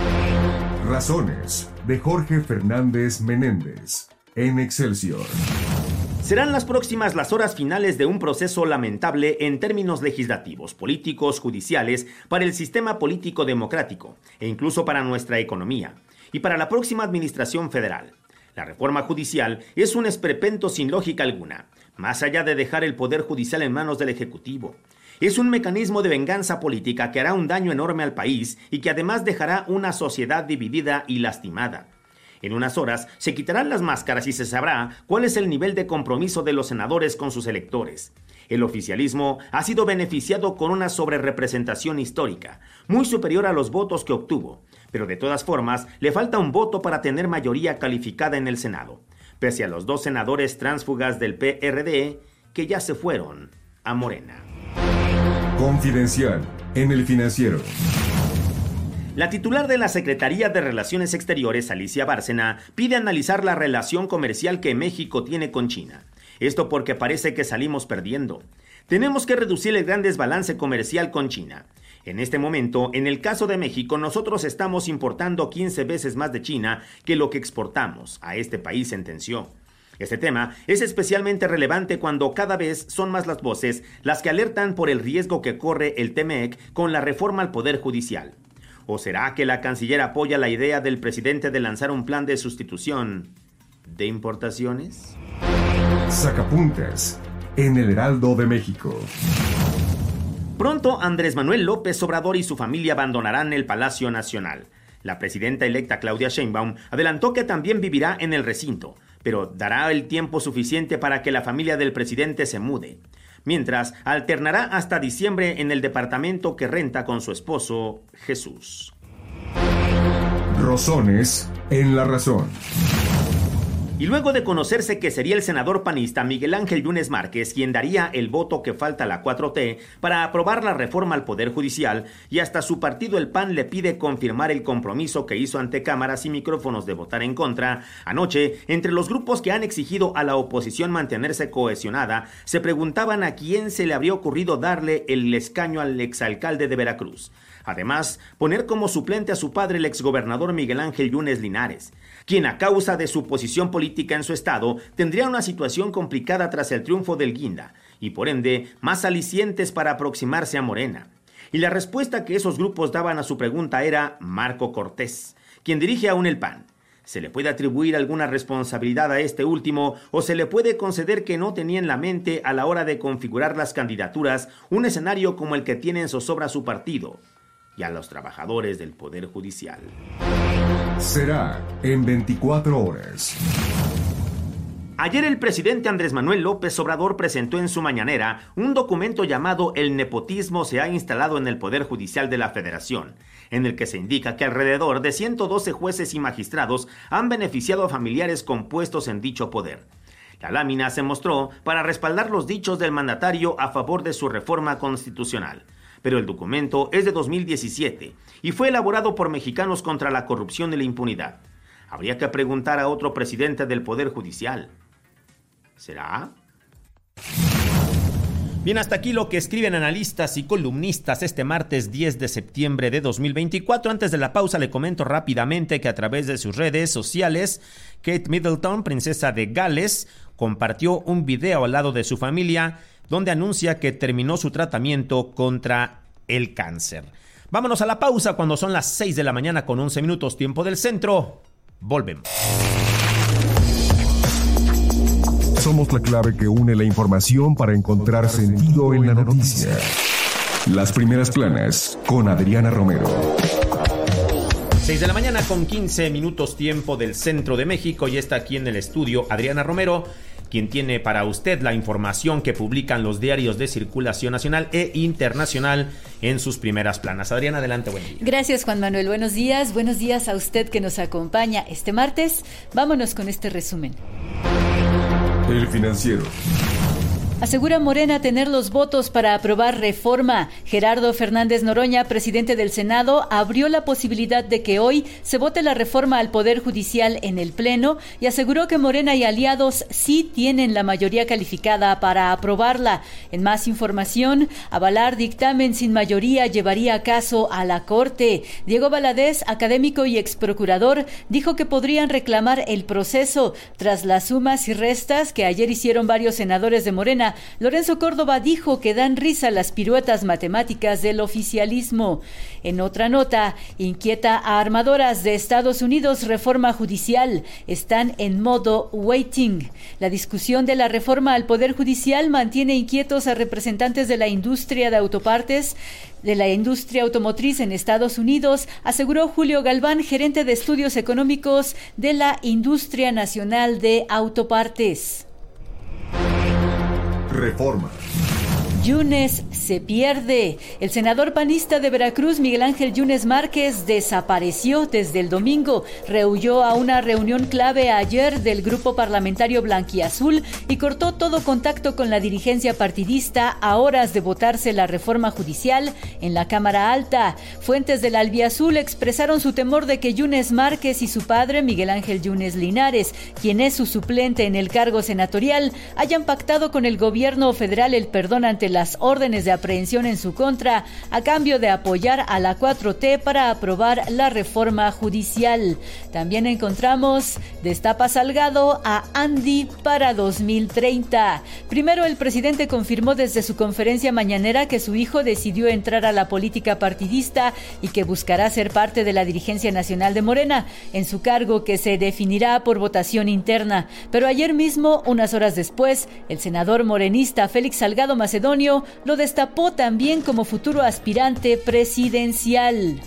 [SPEAKER 3] Razones, de Jorge Fernández Menéndez, en Excelsior.
[SPEAKER 5] Serán las próximas las horas finales de un proceso lamentable en términos legislativos, políticos, judiciales, para el sistema político democrático e incluso para nuestra economía y para la próxima administración federal. La reforma judicial es un esperpento sin lógica alguna, más allá de dejar el poder judicial en manos del Ejecutivo. Es un mecanismo de venganza política que hará un daño enorme al país y que además dejará una sociedad dividida y lastimada. En unas horas se quitarán las máscaras y se sabrá cuál es el nivel de compromiso de los senadores con sus electores. El oficialismo ha sido beneficiado con una sobrerepresentación histórica, muy superior a los votos que obtuvo, pero de todas formas le falta un voto para tener mayoría calificada en el Senado, pese a los dos senadores tránsfugas del P R D que ya se fueron a Morena.
[SPEAKER 3] Confidencial, en El Financiero.
[SPEAKER 5] La titular de la Secretaría de Relaciones Exteriores, Alicia Bárcena, pide analizar la relación comercial que México tiene con China. Esto porque parece que salimos perdiendo. Tenemos que reducir el gran desbalance comercial con China. En este momento, en el caso de México, nosotros estamos importando quince veces más de China que lo que exportamos a este país, sentenció. Este tema es especialmente relevante cuando cada vez son más las voces las que alertan por el riesgo que corre el T M E C con la reforma al Poder Judicial. ¿O será que la canciller apoya la idea del presidente de lanzar un plan de sustitución de importaciones?
[SPEAKER 3] Sacapuntas, en El Heraldo de México.
[SPEAKER 5] Pronto Andrés Manuel López Obrador y su familia abandonarán el Palacio Nacional. La presidenta electa Claudia Sheinbaum adelantó que también vivirá en el recinto, pero dará el tiempo suficiente para que la familia del presidente se mude. Mientras, alternará hasta diciembre en el departamento que renta con su esposo, Jesús.
[SPEAKER 3] Rosones en La Razón.
[SPEAKER 5] Y luego de conocerse que sería el senador panista Miguel Ángel Yunes Márquez quien daría el voto que falta a la cuatro T para aprobar la reforma al Poder Judicial, y hasta su partido el P A N le pide confirmar el compromiso que hizo ante cámaras y micrófonos de votar en contra, anoche, entre los grupos que han exigido a la oposición mantenerse cohesionada, se preguntaban a quién se le habría ocurrido darle el escaño al exalcalde de Veracruz. Además, poner como suplente a su padre, el exgobernador Miguel Ángel Yunes Linares, quien a causa de su posición política en su estado tendría una situación complicada tras el triunfo del Guinda y por ende más alicientes para aproximarse a Morena. Y la respuesta que esos grupos daban a su pregunta era Marco Cortés, quien dirige aún el P A N. ¿Se le puede atribuir alguna responsabilidad a este último o se le puede conceder que no tenía en la mente a la hora de configurar las candidaturas un escenario como el que tiene en zozobra su partido y a los trabajadores del Poder Judicial?
[SPEAKER 3] Será en veinticuatro horas.
[SPEAKER 5] Ayer el presidente Andrés Manuel López Obrador presentó en su mañanera un documento llamado El nepotismo se ha instalado en el Poder Judicial de la Federación, en el que se indica que alrededor de ciento doce jueces y magistrados han beneficiado a familiares con puestos en dicho poder. La lámina se mostró para respaldar los dichos del mandatario a favor de su reforma constitucional. Pero el documento es de dos mil diecisiete y fue elaborado por Mexicanos contra la Corrupción y la Impunidad. Habría que preguntar a otro presidente del Poder Judicial. ¿Será? Bien, hasta aquí lo que escriben analistas y columnistas este martes diez de septiembre de dos mil veinticuatro. Antes de la pausa le comento rápidamente que a través de sus redes sociales, Kate Middleton, princesa de Gales, compartió un video al lado de su familia donde anuncia que terminó su tratamiento contra el cáncer. Vámonos a la pausa cuando son las seis de la mañana con once minutos, tiempo del centro. Volvemos.
[SPEAKER 3] Somos la clave que une la información para encontrar sentido en la noticia. Las primeras planas con Adriana Romero.
[SPEAKER 5] seis de la mañana con quince minutos, tiempo del centro de México, y está aquí en el estudio Adriana Romero. quien tiene para usted la información que publican los diarios de circulación nacional e internacional en sus primeras planas. Adriana, adelante, buen día.
[SPEAKER 1] Gracias, Juan Manuel. Buenos días. Buenos días a usted que nos acompaña este martes. Vámonos con este resumen.
[SPEAKER 3] El Financiero.
[SPEAKER 1] Asegura Morena tener los votos para aprobar reforma. Gerardo Fernández Noroña, presidente del Senado, abrió la posibilidad de que hoy se vote la reforma al Poder Judicial en el Pleno y aseguró que Morena y aliados sí tienen la mayoría calificada para aprobarla. En más información, avalar dictamen sin mayoría llevaría caso a la Corte. Diego Valadez, académico y exprocurador, dijo que podrían reclamar el proceso tras las sumas y restas que ayer hicieron varios senadores de Morena. Lorenzo Córdoba dijo que dan risa las piruetas matemáticas del oficialismo. En otra nota, inquieta a armadoras de Estados Unidos reforma judicial. Están en modo waiting. La discusión de la reforma al Poder Judicial mantiene inquietos a representantes de la industria de autopartes, de la industria automotriz en Estados Unidos, aseguró Julio Galván, gerente de estudios económicos de la Industria Nacional de Autopartes.
[SPEAKER 3] Reforma.
[SPEAKER 1] Yunes se pierde. El senador panista de Veracruz, Miguel Ángel Yunes Márquez, desapareció desde el domingo. Rehuyó a una reunión clave ayer del grupo parlamentario blanquiazul y cortó todo contacto con la dirigencia partidista a horas de votarse la reforma judicial en la Cámara Alta. Fuentes del albiazul expresaron su temor de que Yunes Márquez y su padre, Miguel Ángel Yunes Linares, quien es su suplente en el cargo senatorial, hayan pactado con el gobierno federal el perdón ante las órdenes de aprehensión en su contra a cambio de apoyar a la cuatro T para aprobar la reforma judicial. También encontramos destapa Salgado a Andy para dos mil treinta. Primero, el presidente confirmó desde su conferencia mañanera que su hijo decidió entrar a la política partidista y que buscará ser parte de la dirigencia nacional de Morena, en su cargo que se definirá por votación interna. Pero ayer mismo, unas horas después, el senador morenista Félix Salgado Macedonio lo destapó también como futuro aspirante presidencial.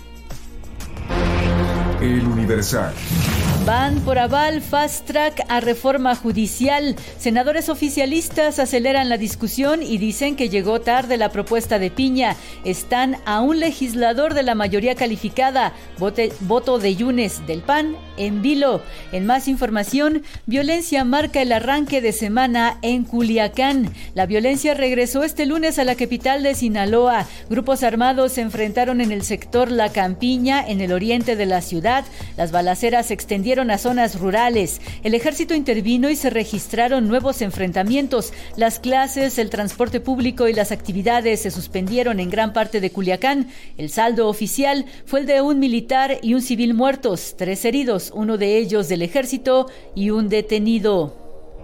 [SPEAKER 3] El Universal.
[SPEAKER 1] Van por aval fast track a reforma judicial. Senadores oficialistas aceleran la discusión y dicen que llegó tarde la propuesta de Piña. Están a un legislador de la mayoría calificada. Vote, voto de Yunes del P A N en vilo. En más información, violencia marca el arranque de semana en Culiacán. La violencia regresó este lunes a la capital de Sinaloa. Grupos armados se enfrentaron en el sector La Campiña, en el oriente de la ciudad. Las balaceras se extendieron a zonas rurales. El ejército intervino y se registraron nuevos enfrentamientos. Las clases, el transporte público y las actividades se suspendieron en gran parte de Culiacán. El saldo oficial fue el de un militar y un civil muertos, tres heridos, uno de ellos del ejército y un detenido.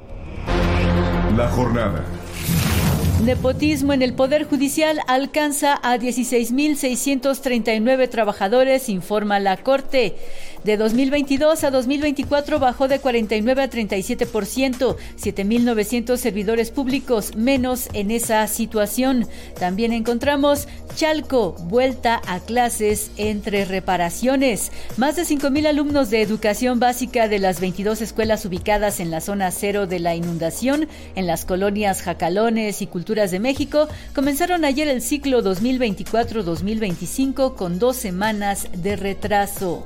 [SPEAKER 3] La jornada.
[SPEAKER 1] Nepotismo en el Poder Judicial alcanza a dieciséis mil seiscientos treinta y nueve trabajadores, informa la Corte. De dos mil veintidós a dos mil veinticuatro bajó de cuarenta y nueve a treinta y siete por ciento, siete mil novecientos servidores públicos menos en esa situación. También encontramos Chalco, vuelta a clases entre reparaciones. Más de cinco mil alumnos de educación básica de las veintidós escuelas ubicadas en la zona cero de la inundación, en las colonias Jacalones y Culturas de México, comenzaron ayer el ciclo dos mil veinticuatro dos mil veinticinco con dos semanas de retraso.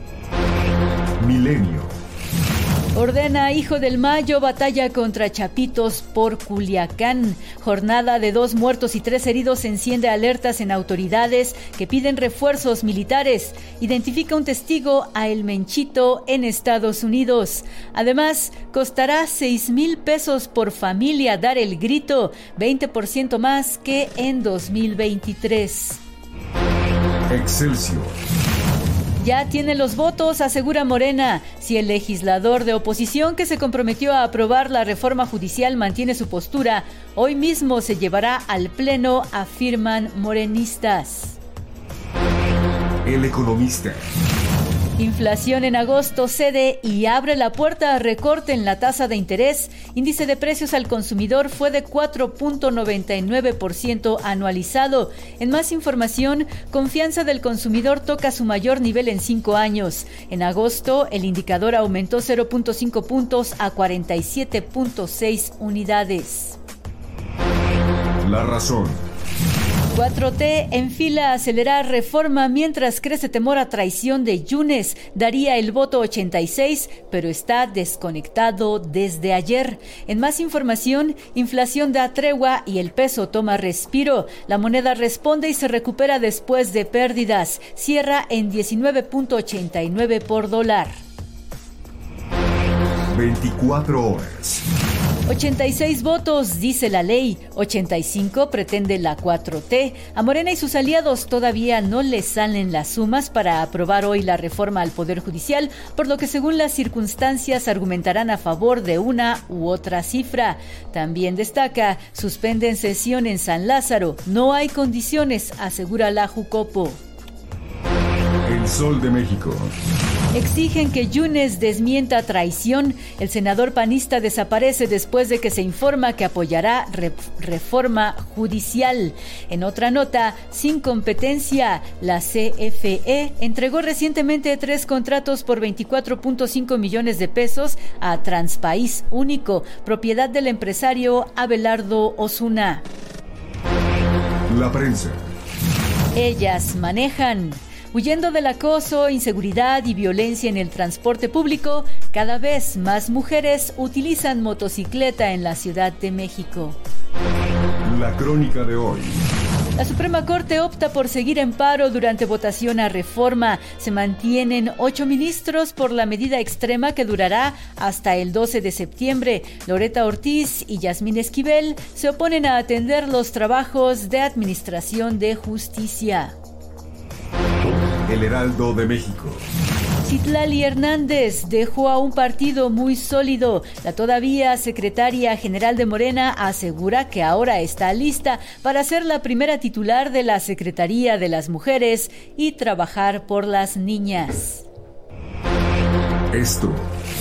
[SPEAKER 3] Milenio.
[SPEAKER 1] Ordena Hijo del Mayo batalla contra Chapitos por Culiacán. Jornada de dos muertos y tres heridos enciende alertas en autoridades que piden refuerzos militares. Identifica un testigo a El Menchito en Estados Unidos. Además, costará seis mil pesos por familia dar el grito, veinte por ciento más que en dos mil veintitrés.
[SPEAKER 3] Excelsior.
[SPEAKER 1] Ya tiene los votos, asegura Morena. Si el legislador de oposición que se comprometió a aprobar la reforma judicial mantiene su postura, hoy mismo se llevará al Pleno, afirman morenistas.
[SPEAKER 3] El Economista.
[SPEAKER 1] Inflación en agosto cede y abre la puerta a recorte en la tasa de interés. Índice de precios al consumidor fue de cuatro punto noventa y nueve por ciento anualizado. En más información, confianza del consumidor toca su mayor nivel en cinco años. En agosto, el indicador aumentó cero punto cinco puntos a cuarenta y siete punto seis unidades.
[SPEAKER 3] La razón.
[SPEAKER 1] cuatro T enfila a acelerar reforma mientras crece temor a traición de Yunes. Daría el voto ochenta y seis, pero está desconectado desde ayer. En más información, inflación da tregua y el peso toma respiro. La moneda responde y se recupera después de pérdidas. Cierra en diecinueve punto ochenta y nueve por dólar.
[SPEAKER 3] veinticuatro horas.
[SPEAKER 1] ochenta y seis votos, dice la ley. ochenta y cinco pretende la cuatro T. A Morena y sus aliados todavía no les salen las sumas para aprobar hoy la reforma al Poder Judicial, por lo que según las circunstancias argumentarán a favor de una u otra cifra. También destaca, suspenden sesión en San Lázaro. No hay condiciones, asegura la Jucopo.
[SPEAKER 3] El Sol de México.
[SPEAKER 1] Exigen que Yunes desmienta traición. El senador panista desaparece después de que se informa que apoyará re- reforma judicial. En otra nota, sin competencia, la C F E entregó recientemente tres contratos por veinticuatro punto cinco millones de pesos a Transpaís Único, propiedad del empresario Abelardo Osuna.
[SPEAKER 3] La prensa.
[SPEAKER 1] Ellas manejan. Huyendo del acoso, inseguridad y violencia en el transporte público, cada vez más mujeres utilizan motocicleta en la Ciudad de México.
[SPEAKER 3] La crónica de hoy.
[SPEAKER 1] La Suprema Corte opta por seguir en paro durante votación a reforma. Se mantienen ocho ministros por la medida extrema que durará hasta el doce de septiembre. Loreta Ortiz y Yasmín Esquivel se oponen a atender los trabajos de administración de justicia.
[SPEAKER 3] El Heraldo de México.
[SPEAKER 1] Citlali Hernández dejó a un partido muy sólido. La todavía secretaria general de Morena asegura que ahora está lista para ser la primera titular de la Secretaría de las Mujeres y trabajar por las niñas.
[SPEAKER 3] Esto.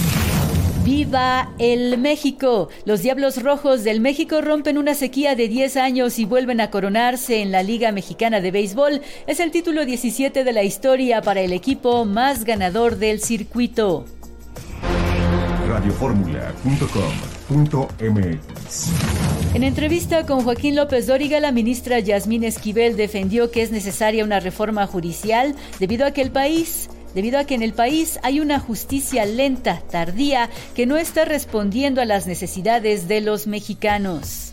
[SPEAKER 1] ¡Viva el México! Los Diablos Rojos del México rompen una sequía de diez años y vuelven a coronarse en la Liga Mexicana de Béisbol. Es el título diecisiete de la historia para el equipo más ganador del circuito.
[SPEAKER 3] radio fórmula punto com punto m x.
[SPEAKER 1] En entrevista con Joaquín López Dóriga, la ministra Yasmín Esquivel defendió que es necesaria una reforma judicial debido a que el país... debido a que en el país hay una justicia lenta, tardía, que no está respondiendo a las necesidades de los mexicanos.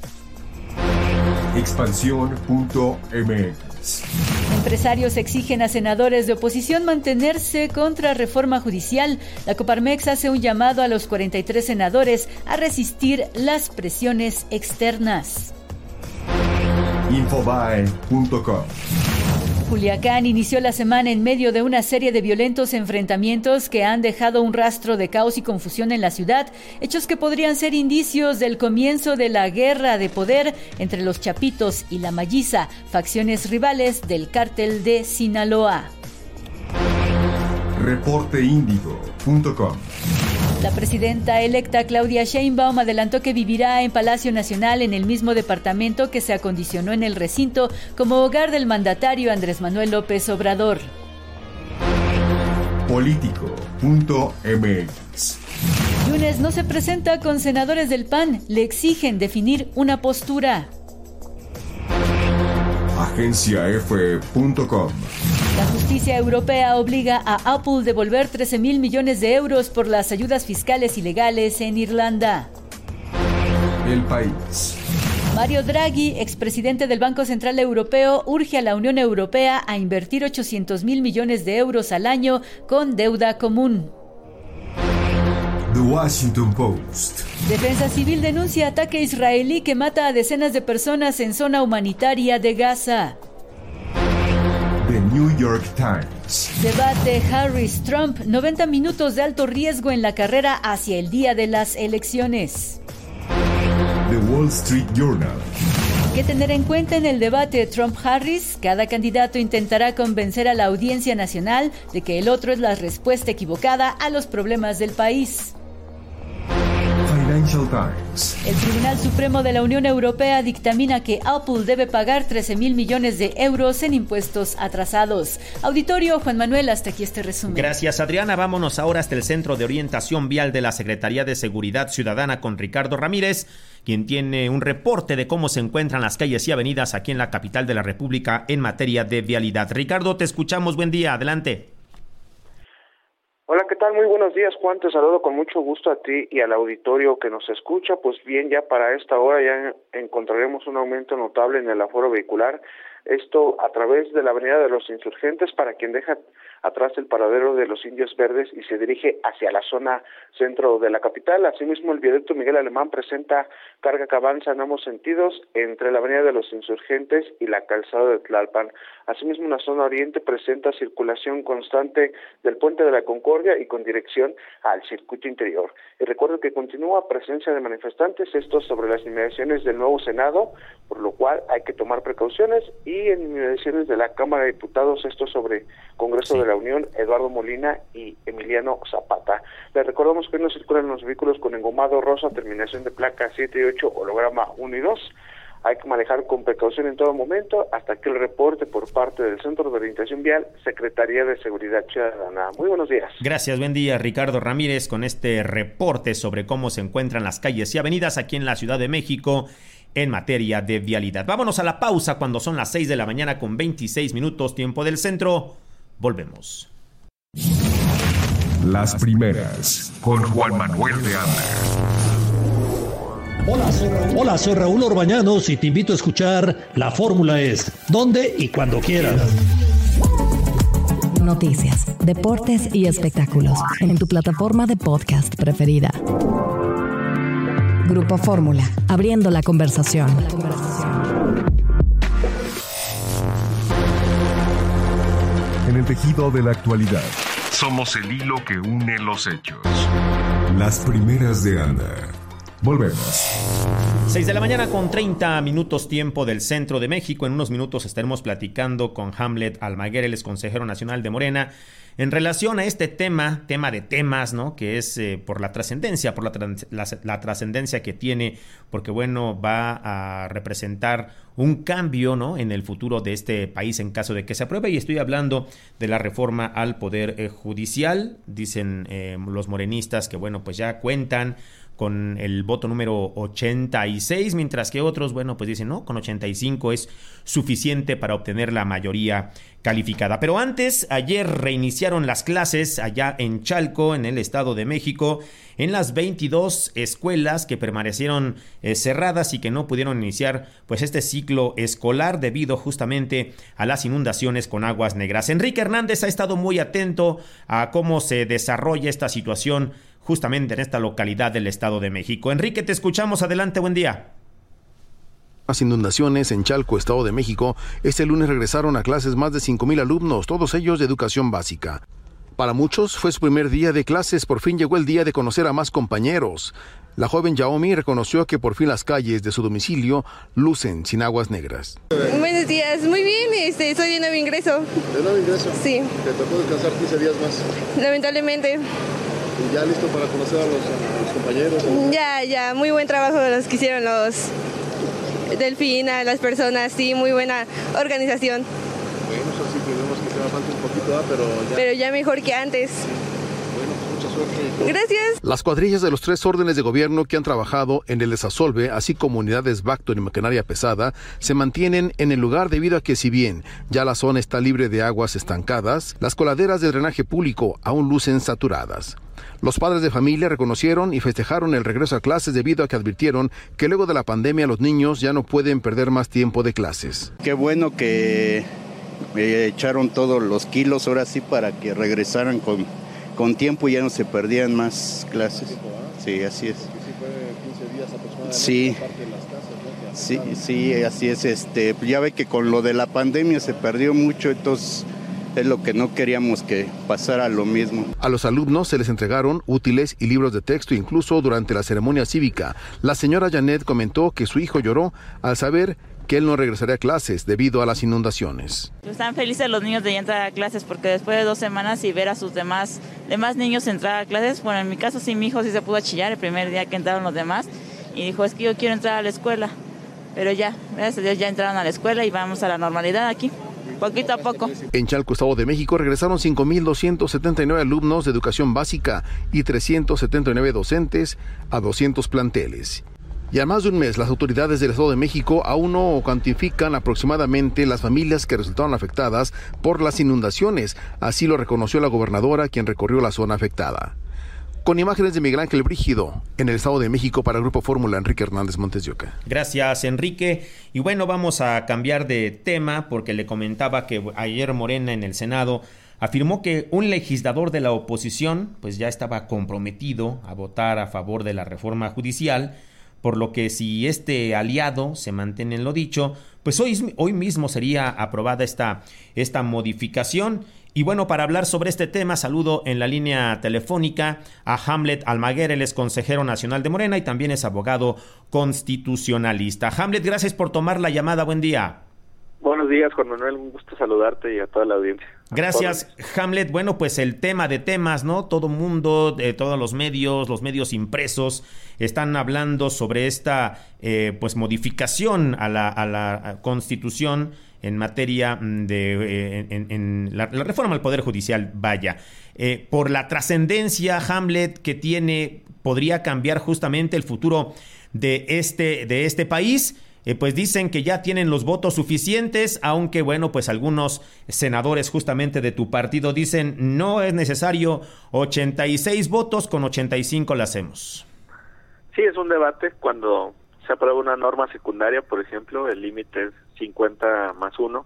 [SPEAKER 3] expansión punto m x.
[SPEAKER 1] Empresarios exigen a senadores de oposición mantenerse contra reforma judicial. La Coparmex hace un llamado a los cuarenta y tres senadores a resistir las presiones externas.
[SPEAKER 3] infobae punto com.
[SPEAKER 1] Culiacán inició la semana en medio de una serie de violentos enfrentamientos que han dejado un rastro de caos y confusión en la ciudad, hechos que podrían ser indicios del comienzo de la guerra de poder entre los Chapitos y la Malliza, facciones rivales del cártel de Sinaloa.
[SPEAKER 3] reporte índigo punto com.
[SPEAKER 1] La presidenta electa Claudia Sheinbaum adelantó que vivirá en Palacio Nacional, en el mismo departamento que se acondicionó en el recinto como hogar del mandatario Andrés Manuel López Obrador.
[SPEAKER 3] político punto m x.
[SPEAKER 1] Yunes no se presenta con senadores del P A N, le exigen definir una postura.
[SPEAKER 3] agencia efe punto com.
[SPEAKER 1] La justicia europea obliga a Apple a devolver trece mil millones de euros por las ayudas fiscales ilegales en Irlanda.
[SPEAKER 3] El País.
[SPEAKER 1] Mario Draghi, expresidente del Banco Central Europeo, urge a la Unión Europea a invertir ochocientos mil millones de euros al año con deuda común.
[SPEAKER 3] The Washington Post.
[SPEAKER 1] Defensa Civil denuncia ataque israelí que mata a decenas de personas en zona humanitaria de Gaza.
[SPEAKER 3] The New York Times.
[SPEAKER 1] Debate Harris-Trump, noventa minutos de alto riesgo en la carrera hacia el día de las elecciones.
[SPEAKER 3] The Wall Street Journal.
[SPEAKER 1] ¿Qué tener en cuenta en el debate Trump-Harris? Cada candidato intentará convencer a la audiencia nacional de que el otro es la respuesta equivocada a los problemas del país.
[SPEAKER 3] Financial Times.
[SPEAKER 1] El Tribunal Supremo de la Unión Europea dictamina que Apple debe pagar trece mil millones de euros en impuestos atrasados. Auditorio, Juan Manuel, hasta aquí este resumen.
[SPEAKER 5] Gracias, Adriana. Vámonos ahora hasta el Centro de Orientación Vial de la Secretaría de Seguridad Ciudadana con Ricardo Ramírez, quien tiene un reporte de cómo se encuentran las calles y avenidas aquí en la capital de la República en materia de vialidad. Ricardo, te escuchamos. Buen día. Adelante.
[SPEAKER 4] Hola, ¿qué tal? Muy buenos días, Juan. Te saludo con mucho gusto a ti y al auditorio que nos escucha. Pues bien, ya para esta hora ya encontraremos un aumento notable en el aforo vehicular. Esto a través de la Avenida de los Insurgentes para quien deja atrás el paradero de los Indios Verdes y se dirige hacia la zona centro de la capital. Asimismo, el viaducto Miguel Alemán presenta carga que avanza en ambos sentidos entre la Avenida de los Insurgentes y la calzada de Tlalpan. Asimismo, la zona oriente presenta circulación constante del Puente de la Concordia y con dirección al circuito interior. Y recuerdo que continúa presencia de manifestantes, esto sobre las inmediaciones del nuevo Senado, por lo cual hay que tomar precauciones, y en inmediaciones de la Cámara de Diputados, esto sobre Congreso sí. de la Unión, Eduardo Molina y Emiliano Zapata. Les recordamos que no circulan los vehículos con engomado rosa, terminación de placa siete y ocho, holograma uno y dos. Hay que manejar con precaución en todo momento. Hasta aquí el reporte por parte del Centro de Orientación Vial, Secretaría de Seguridad Ciudadana. Muy buenos días.
[SPEAKER 5] Gracias, buen día, Ricardo Ramírez, con este reporte sobre cómo se encuentran las calles y avenidas aquí en la Ciudad de México en materia de vialidad. Vámonos a la pausa cuando son las seis de la mañana con veintiséis minutos, tiempo del centro. Volvemos.
[SPEAKER 3] Las primeras con Juan Manuel de Anda.
[SPEAKER 7] Hola soy, Raúl. Hola, soy Raúl Orbañanos y te invito a escuchar La Fórmula Es, donde y cuando quieras.
[SPEAKER 2] Noticias, deportes y espectáculos en tu plataforma de podcast preferida. Grupo Fórmula, abriendo la conversación.
[SPEAKER 3] En el tejido de la actualidad, somos el hilo que une los hechos. Las primeras de Anda. Volvemos.
[SPEAKER 5] seis de la mañana con treinta minutos, tiempo del centro de México. En unos minutos estaremos platicando con Hamlet Almaguer, el ex consejero nacional de Morena, en relación a este tema, tema de temas, ¿no? Que es eh, por la trascendencia, por la, trans, la, la trascendencia que tiene, porque bueno, va a representar un cambio, ¿no? En el futuro de este país en caso de que se apruebe, y estoy hablando de la reforma al Poder eh, Judicial. Dicen eh, los morenistas que bueno, pues ya cuentan con el voto número ochenta y seis, mientras que otros, bueno, pues dicen, no, con ochenta y cinco es suficiente para obtener la mayoría calificada. Pero antes, ayer reiniciaron las clases allá en Chalco, en el Estado de México, en las veintidós escuelas que permanecieron eh, cerradas y que no pudieron iniciar pues este ciclo escolar debido justamente a las inundaciones con aguas negras. Enrique Hernández ha estado muy atento a cómo se desarrolla esta situación justamente en esta localidad del Estado de México. Enrique, te escuchamos. Adelante, buen día.
[SPEAKER 23] Las inundaciones en Chalco, Estado de México, este lunes regresaron a clases más de cinco mil alumnos, todos ellos de educación básica. Para muchos fue su primer día de clases, por fin llegó el día de conocer a más compañeros. La joven Yaomi reconoció que por fin las calles de su domicilio lucen sin aguas negras.
[SPEAKER 24] Buenos días, muy bien, este, soy de nuevo ingreso.
[SPEAKER 25] ¿De nuevo ingreso?
[SPEAKER 24] Sí.
[SPEAKER 25] ¿Te tocó descansar quince días más?
[SPEAKER 24] Lamentablemente.
[SPEAKER 25] ¿Y ya listo para conocer a los, a los compañeros? ¿no?
[SPEAKER 24] Ya, ya, muy buen trabajo los que hicieron los Delfina, las personas, sí, muy buena organización.
[SPEAKER 25] Bueno, eso sí, tenemos que se falta un poquito, ¿eh? pero ya...
[SPEAKER 24] Pero ya mejor que antes.
[SPEAKER 25] Bueno, pues mucha suerte.
[SPEAKER 24] Gracias.
[SPEAKER 23] Las cuadrillas de los tres órdenes de gobierno que han trabajado en el desasolve, así como unidades Bacton y maquinaria pesada, se mantienen en el lugar debido a que si bien ya la zona está libre de aguas estancadas, las coladeras de drenaje público aún lucen saturadas. Los padres de familia reconocieron y festejaron el regreso a clases debido a que advirtieron que luego de la pandemia los niños ya no pueden perder más tiempo de clases.
[SPEAKER 26] Qué bueno que eh, echaron todos los kilos ahora sí para que regresaran con, con tiempo y ya no se perdían más clases. Sí, así es. Sí, sí, sí, así es. Este, ya ve que con lo de la pandemia se perdió mucho, entonces es lo que no queríamos que pasara lo mismo.
[SPEAKER 23] A los alumnos se les entregaron útiles y libros de texto incluso durante la ceremonia cívica. La señora Janet comentó que su hijo lloró al saber que que él no regresaría a clases debido a las inundaciones.
[SPEAKER 6] Están felices los niños de ya entrar a clases porque después de dos semanas y ver a sus demás, demás niños entrar a clases, bueno, en mi caso sí, mi hijo sí se pudo chillar el primer día que entraron los demás y dijo, es que yo quiero entrar a la escuela, pero ya, gracias a Dios ya entraron a la escuela y vamos a la normalidad aquí. Poquito a poco.
[SPEAKER 23] En Chalco, Estado de México, regresaron cinco mil doscientos setenta y nueve alumnos de educación básica y trescientos setenta y nueve docentes a doscientos planteles. Y a más de un mes, las autoridades del Estado de México aún no cuantifican aproximadamente las familias que resultaron afectadas por las inundaciones. Así lo reconoció la gobernadora, quien recorrió la zona afectada. Con imágenes de Miguel Ángel Brígido, en el Estado de México para el Grupo Fórmula, Enrique Hernández Montes de Oca.
[SPEAKER 5] Gracias, Enrique. Y bueno, vamos a cambiar de tema porque le comentaba que ayer Morena en el Senado afirmó que un legislador de la oposición pues ya estaba comprometido a votar a favor de la reforma judicial, por lo que si este aliado se mantiene en lo dicho, pues hoy, hoy mismo sería aprobada esta, esta modificación. Y bueno, para hablar sobre este tema, saludo en la línea telefónica a Hamlet Almaguer, él es consejero nacional de Morena y también es abogado constitucionalista. Hamlet, gracias por tomar la llamada, buen día.
[SPEAKER 8] Buenos días, Juan Manuel, un gusto saludarte y a toda la audiencia.
[SPEAKER 5] Gracias, Hamlet. Bueno, pues el tema de temas, ¿no? Todo mundo, eh, todos los medios, los medios impresos, están hablando sobre esta eh, pues modificación a la, a la Constitución en materia de eh, en, en la, la reforma al Poder Judicial, vaya. Eh, por la trascendencia, Hamlet, que tiene, podría cambiar justamente el futuro de este, de este país. Eh, pues dicen que ya tienen los votos suficientes, aunque bueno, pues algunos senadores justamente de tu partido dicen no es necesario ochenta y seis votos, con ochenta y cinco la hacemos.
[SPEAKER 8] Sí, es un debate. Cuando se aprueba una norma secundaria, por ejemplo, el límite es cincuenta más uno.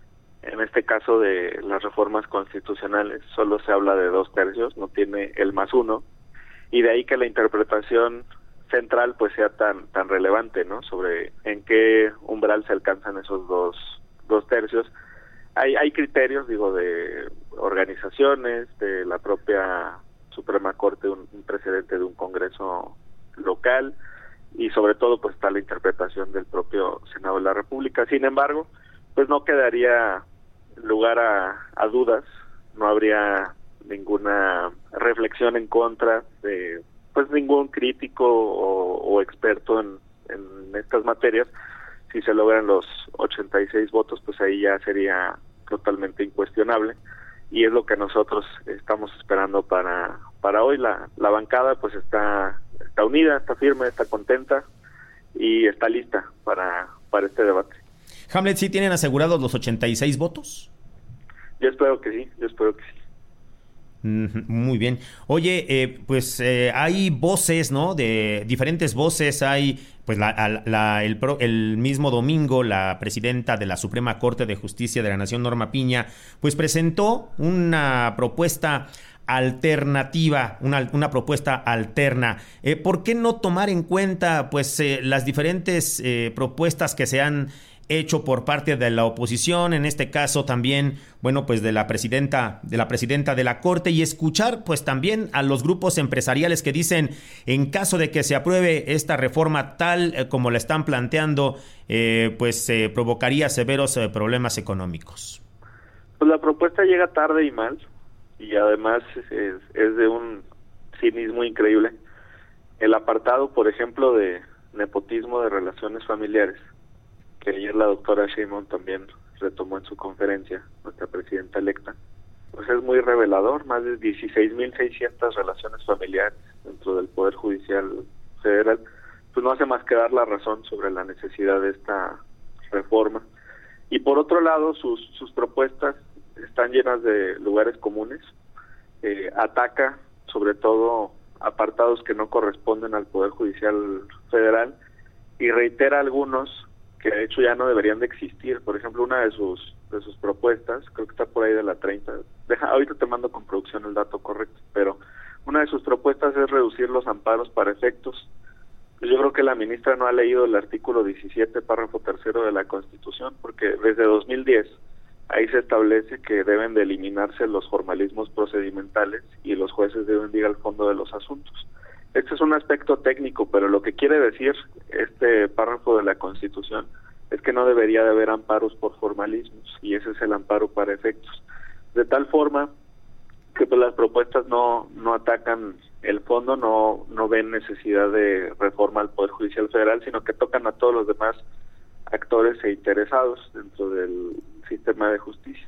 [SPEAKER 8] En este caso de las reformas constitucionales solo se habla de dos tercios, no tiene el más uno, y de ahí que la interpretación central pues sea tan tan relevante, ¿no? Sobre en qué umbral se alcanzan esos dos dos tercios. Hay hay criterios, digo, de organizaciones, de la propia Suprema Corte, un, un precedente de un Congreso local, y sobre todo pues está la interpretación del propio Senado de la República. Sin embargo, pues no quedaría lugar a, a dudas, no habría ninguna reflexión en contra de pues ningún crítico o, o experto en, en estas materias. Si se logran los ochenta y seis votos, pues ahí ya sería totalmente incuestionable, y es lo que nosotros estamos esperando para para hoy. La, la bancada pues está está unida, está firme, está contenta y está lista para, para este debate.
[SPEAKER 5] Hamlet, ¿sí tienen asegurados los ochenta y seis votos?
[SPEAKER 8] Yo espero que sí, yo espero que sí.
[SPEAKER 5] Muy bien. Oye, eh, pues eh, hay voces, ¿no? De diferentes voces. Hay, pues, la, la, el, pro, el mismo domingo, la presidenta de la Suprema Corte de Justicia de la Nación, Norma Piña, pues presentó una propuesta alternativa, una, una propuesta alterna. Eh, ¿Por qué no tomar en cuenta, pues, eh, las diferentes eh, propuestas que se han hecho por parte de la oposición, en este caso también, bueno, pues de la presidenta, de la presidenta de la Corte, y escuchar pues también a los grupos empresariales que dicen, en caso de que se apruebe esta reforma tal eh, como la están planteando, eh, pues eh, provocaría severos eh, problemas económicos?
[SPEAKER 8] Pues la propuesta llega tarde y mal, y además es, es de un cinismo increíble. El apartado, por ejemplo, de nepotismo de relaciones familiares, que ayer la doctora Sheinbaum también retomó en su conferencia, nuestra presidenta electa, pues es muy revelador. Más de dieciséis mil seiscientas relaciones familiares dentro del Poder Judicial Federal, pues no hace más que dar la razón sobre la necesidad de esta reforma. Y por otro lado, sus, sus propuestas están llenas de lugares comunes, eh, ataca sobre todo apartados que no corresponden al Poder Judicial Federal y reitera algunos que de hecho ya no deberían de existir. Por ejemplo, una de sus de sus propuestas, creo que está por ahí de la treinta, deja, ahorita te mando con producción el dato correcto, pero una de sus propuestas es reducir los amparos para efectos. Yo creo que la ministra no ha leído el artículo diecisiete, párrafo tercero de la Constitución, porque desde dos mil diez ahí se establece que deben de eliminarse los formalismos procedimentales y los jueces deben ir al fondo de los asuntos. Este es un aspecto técnico, pero lo que quiere decir este párrafo de la Constitución es que no no debería de haber amparos por formalismos, y ese es el amparo para efectos. De tal forma que pues las propuestas no no atacan el fondo, no no ven necesidad de reforma al Poder Judicial Federal, sino que tocan a todos los demás actores e interesados dentro del sistema de justicia.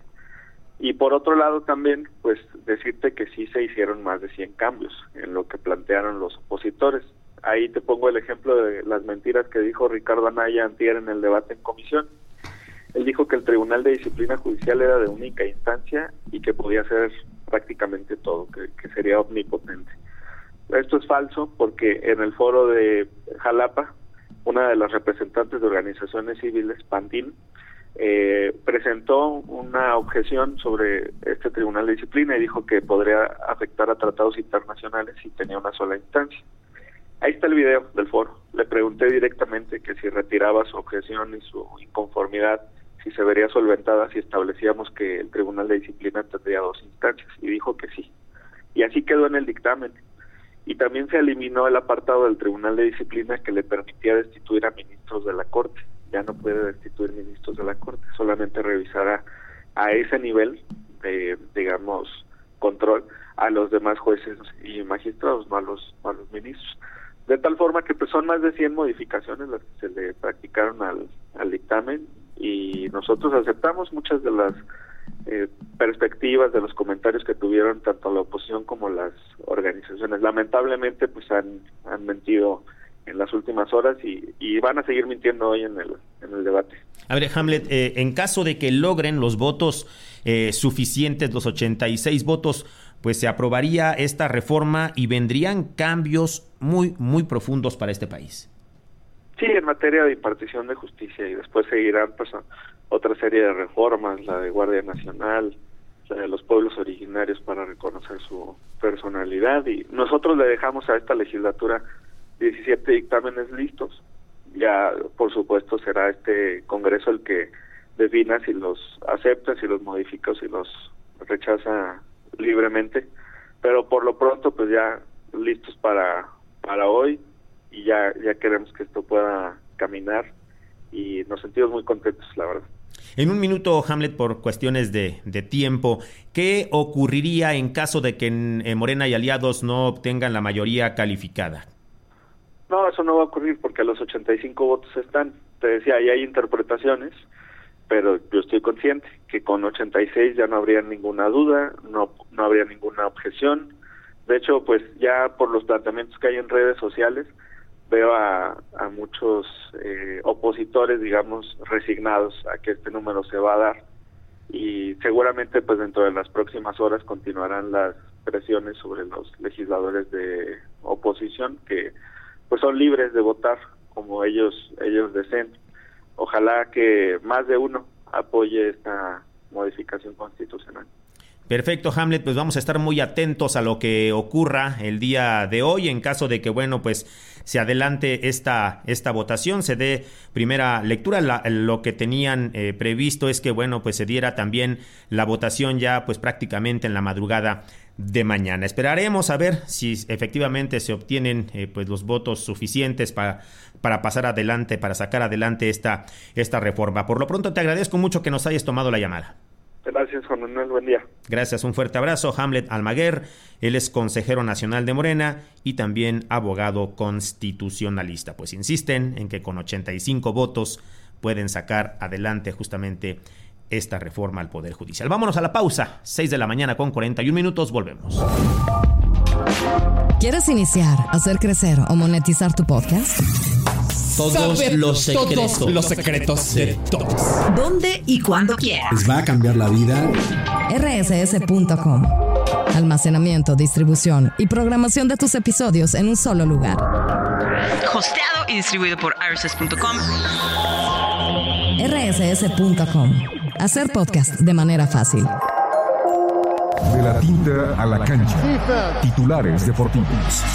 [SPEAKER 8] Y por otro lado también, pues decirte que sí se hicieron más de cien cambios en lo que plantearon los opositores. Ahí te pongo el ejemplo de las mentiras que dijo Ricardo Anaya antier en el debate en comisión. Él dijo que el Tribunal de Disciplina Judicial era de única instancia y que podía hacer prácticamente todo, que, que sería omnipotente. Esto es falso porque en el foro de Jalapa, una de las representantes de organizaciones civiles, Pantin, eh, presentó una objeción sobre este Tribunal de Disciplina y dijo que podría afectar a tratados internacionales si tenía una sola instancia. Ahí está el video del foro. Le pregunté directamente que si retiraba su objeción y su inconformidad, si se vería solventada si establecíamos que el Tribunal de Disciplina tendría dos instancias, y dijo que sí. Y así quedó en el dictamen. Y también se eliminó el apartado del Tribunal de Disciplina que le permitía destituir a ministros de la Corte. Ya no puede destituir ministros de la Corte, solamente revisará a ese nivel de, digamos, control a los demás jueces y magistrados, no a los, no a los ministros. De tal forma que pues, son más de cien modificaciones las que se le practicaron al, al dictamen, y nosotros aceptamos muchas de las eh, perspectivas, de los comentarios que tuvieron tanto la oposición como las organizaciones. Lamentablemente pues han, han mentido en las últimas horas y, y van a seguir mintiendo hoy en el, en el debate.
[SPEAKER 5] A ver, Hamlet, eh, en caso de que logren los votos eh, suficientes, los ochenta y seis votos, pues se aprobaría esta reforma y vendrían cambios muy, muy profundos para este país.
[SPEAKER 8] Sí, en materia de impartición de justicia, y después seguirán pues otra serie de reformas, la de Guardia Nacional, la de los pueblos originarios para reconocer su personalidad, y nosotros le dejamos a esta legislatura diecisiete dictámenes listos. Ya, por supuesto, será este Congreso el que defina si los acepta, si los modifica o si los rechaza libremente, pero por lo pronto pues ya listos para para hoy, y ya ya queremos que esto pueda caminar y nos sentimos muy contentos, la verdad.
[SPEAKER 5] En un minuto, Hamlet, por cuestiones de, de tiempo, ¿qué ocurriría en caso de que en, en Morena y aliados no obtengan la mayoría calificada?
[SPEAKER 8] No, eso no va a ocurrir porque los ochenta y cinco votos están. Te decía, ahí hay interpretaciones, pero yo estoy consciente que con ochenta y seis ya no habría ninguna duda, no no habría ninguna objeción. De hecho, pues ya por los planteamientos que hay en redes sociales, veo a, a muchos eh, opositores, digamos, resignados a que este número se va a dar, y seguramente pues dentro de las próximas horas continuarán las presiones sobre los legisladores de oposición, que pues son libres de votar como ellos ellos deseen. Ojalá que más de uno apoye esta modificación constitucional.
[SPEAKER 5] Perfecto, Hamlet, pues vamos a estar muy atentos a lo que ocurra el día de hoy, en caso de que, bueno, pues se adelante esta esta votación, se dé primera lectura. La, lo que tenían eh, previsto es que, bueno, pues se diera también la votación ya pues prácticamente en la madrugada de mañana. Esperaremos a ver si efectivamente se obtienen eh, pues los votos suficientes para para pasar adelante, para sacar adelante esta esta reforma. Por lo pronto te agradezco mucho que nos hayas tomado la llamada.
[SPEAKER 8] Gracias, Juan Manuel, buen día.
[SPEAKER 5] Gracias, un fuerte abrazo. Hamlet Almaguer, él es consejero nacional de Morena y también abogado constitucionalista. Pues insisten en que con ochenta y cinco votos pueden sacar adelante justamente esta reforma al Poder Judicial. Vámonos a la pausa, seis de la mañana con cuarenta y un minutos, volvemos.
[SPEAKER 2] ¿Quieres iniciar, hacer crecer o monetizar tu podcast?
[SPEAKER 9] Todos Saber los secretos. Todos los secretos de todos.
[SPEAKER 2] ¿Dónde y cuándo quieras?
[SPEAKER 9] ¿Les va a cambiar la vida?
[SPEAKER 2] R S S punto com. Almacenamiento, distribución y programación de tus episodios en un solo lugar.
[SPEAKER 10] Hosteado y distribuido por R S S punto com.
[SPEAKER 2] R S S punto com. Hacer podcast de manera fácil.
[SPEAKER 3] De la tinta a la cancha. Titulares deportivos.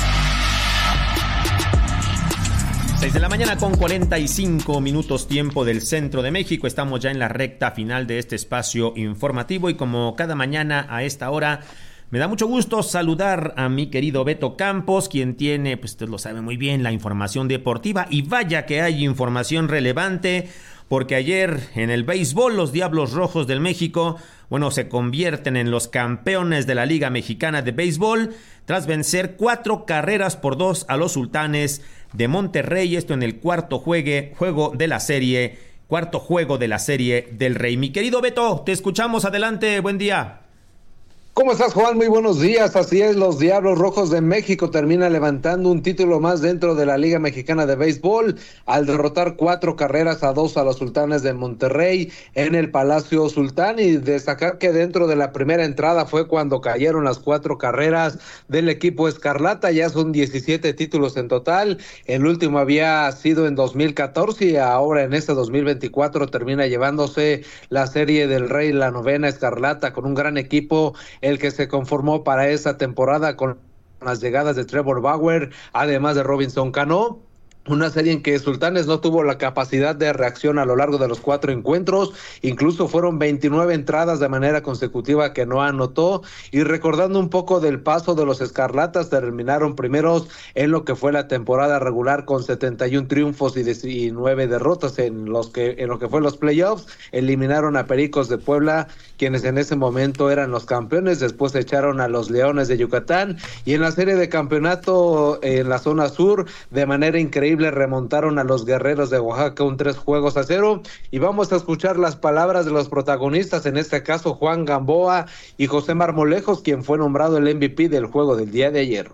[SPEAKER 5] seis de la mañana con cuarenta y cinco minutos tiempo del centro de México. Estamos ya en la recta final de este espacio informativo y como cada mañana a esta hora me da mucho gusto saludar a mi querido Beto Campos, quien tiene, pues usted lo sabe muy bien, la información deportiva, y vaya que hay información relevante porque ayer en el béisbol los Diablos Rojos del México, bueno, se convierten en los campeones de la Liga Mexicana de Béisbol tras vencer cuatro carreras por dos a los Sultanes de Monterrey, esto en el cuarto juegue, juego de la serie, cuarto juego de la serie del Rey. Mi querido Beto, te escuchamos, adelante, buen día.
[SPEAKER 21] ¿Cómo estás, Juan? Muy buenos días. Así es, los Diablos Rojos de México terminan levantando un título más dentro de la Liga Mexicana de Béisbol al derrotar cuatro carreras a dos a los Sultanes de Monterrey en el Palacio Sultán, y destacar que dentro de la primera entrada fue cuando cayeron las cuatro carreras del equipo Escarlata. Ya son diecisiete títulos en total. El último había sido en dos mil catorce y ahora en este dos mil veinticuatro termina llevándose la Serie del Rey, la novena Escarlata, con un gran equipo el que se conformó para esa temporada con las llegadas de Trevor Bauer, además de Robinson Cano. Una serie en que Sultanes no tuvo la capacidad de reacción a lo largo de los cuatro encuentros, incluso fueron veintinueve entradas de manera consecutiva que no anotó, y recordando un poco del paso de los Escarlatas, terminaron primeros en lo que fue la temporada regular con setenta y un triunfos y diecinueve derrotas. En los que en lo que fue los playoffs, eliminaron a Pericos de Puebla, quienes en ese momento eran los campeones, después echaron a los Leones de Yucatán, y en la serie de campeonato en la zona sur, de manera increíble, remontaron a los Guerreros de Oaxaca un tres juegos a cero, y vamos a escuchar las palabras de los protagonistas, en este caso Juan Gamboa y José Marmolejos, quien fue nombrado el M V P del juego del día de ayer.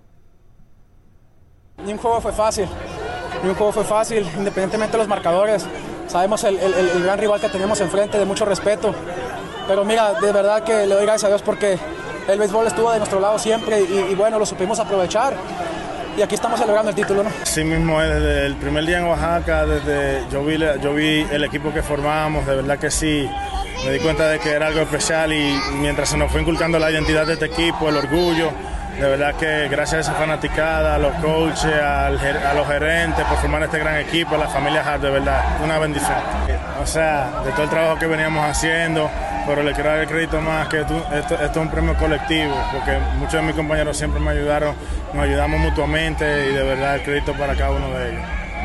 [SPEAKER 11] Ni un juego fue fácil, ni un juego fue fácil, independientemente de los marcadores. Sabemos el, el, el gran rival que tenemos enfrente, de mucho respeto, pero mira, de verdad que le doy gracias a Dios porque el béisbol estuvo de nuestro lado siempre y, y bueno, lo supimos aprovechar. Y aquí estamos celebrando el título, ¿no?
[SPEAKER 12] Sí mismo, desde el primer día en Oaxaca, desde yo vi, yo vi el equipo que formamos, de verdad que sí, me di cuenta de que era algo especial, y mientras se nos fue inculcando la identidad de este equipo, el orgullo, de verdad que gracias a esa fanaticada, a los coaches, al, a los gerentes por formar este gran equipo, a la familia Hart, de verdad, una bendición. O sea, de todo el trabajo que veníamos haciendo, pero le quiero dar el crédito más que esto, esto, esto es un premio colectivo, porque muchos de mis compañeros siempre me ayudaron, nos ayudamos mutuamente, y de verdad el crédito para cada uno de ellos.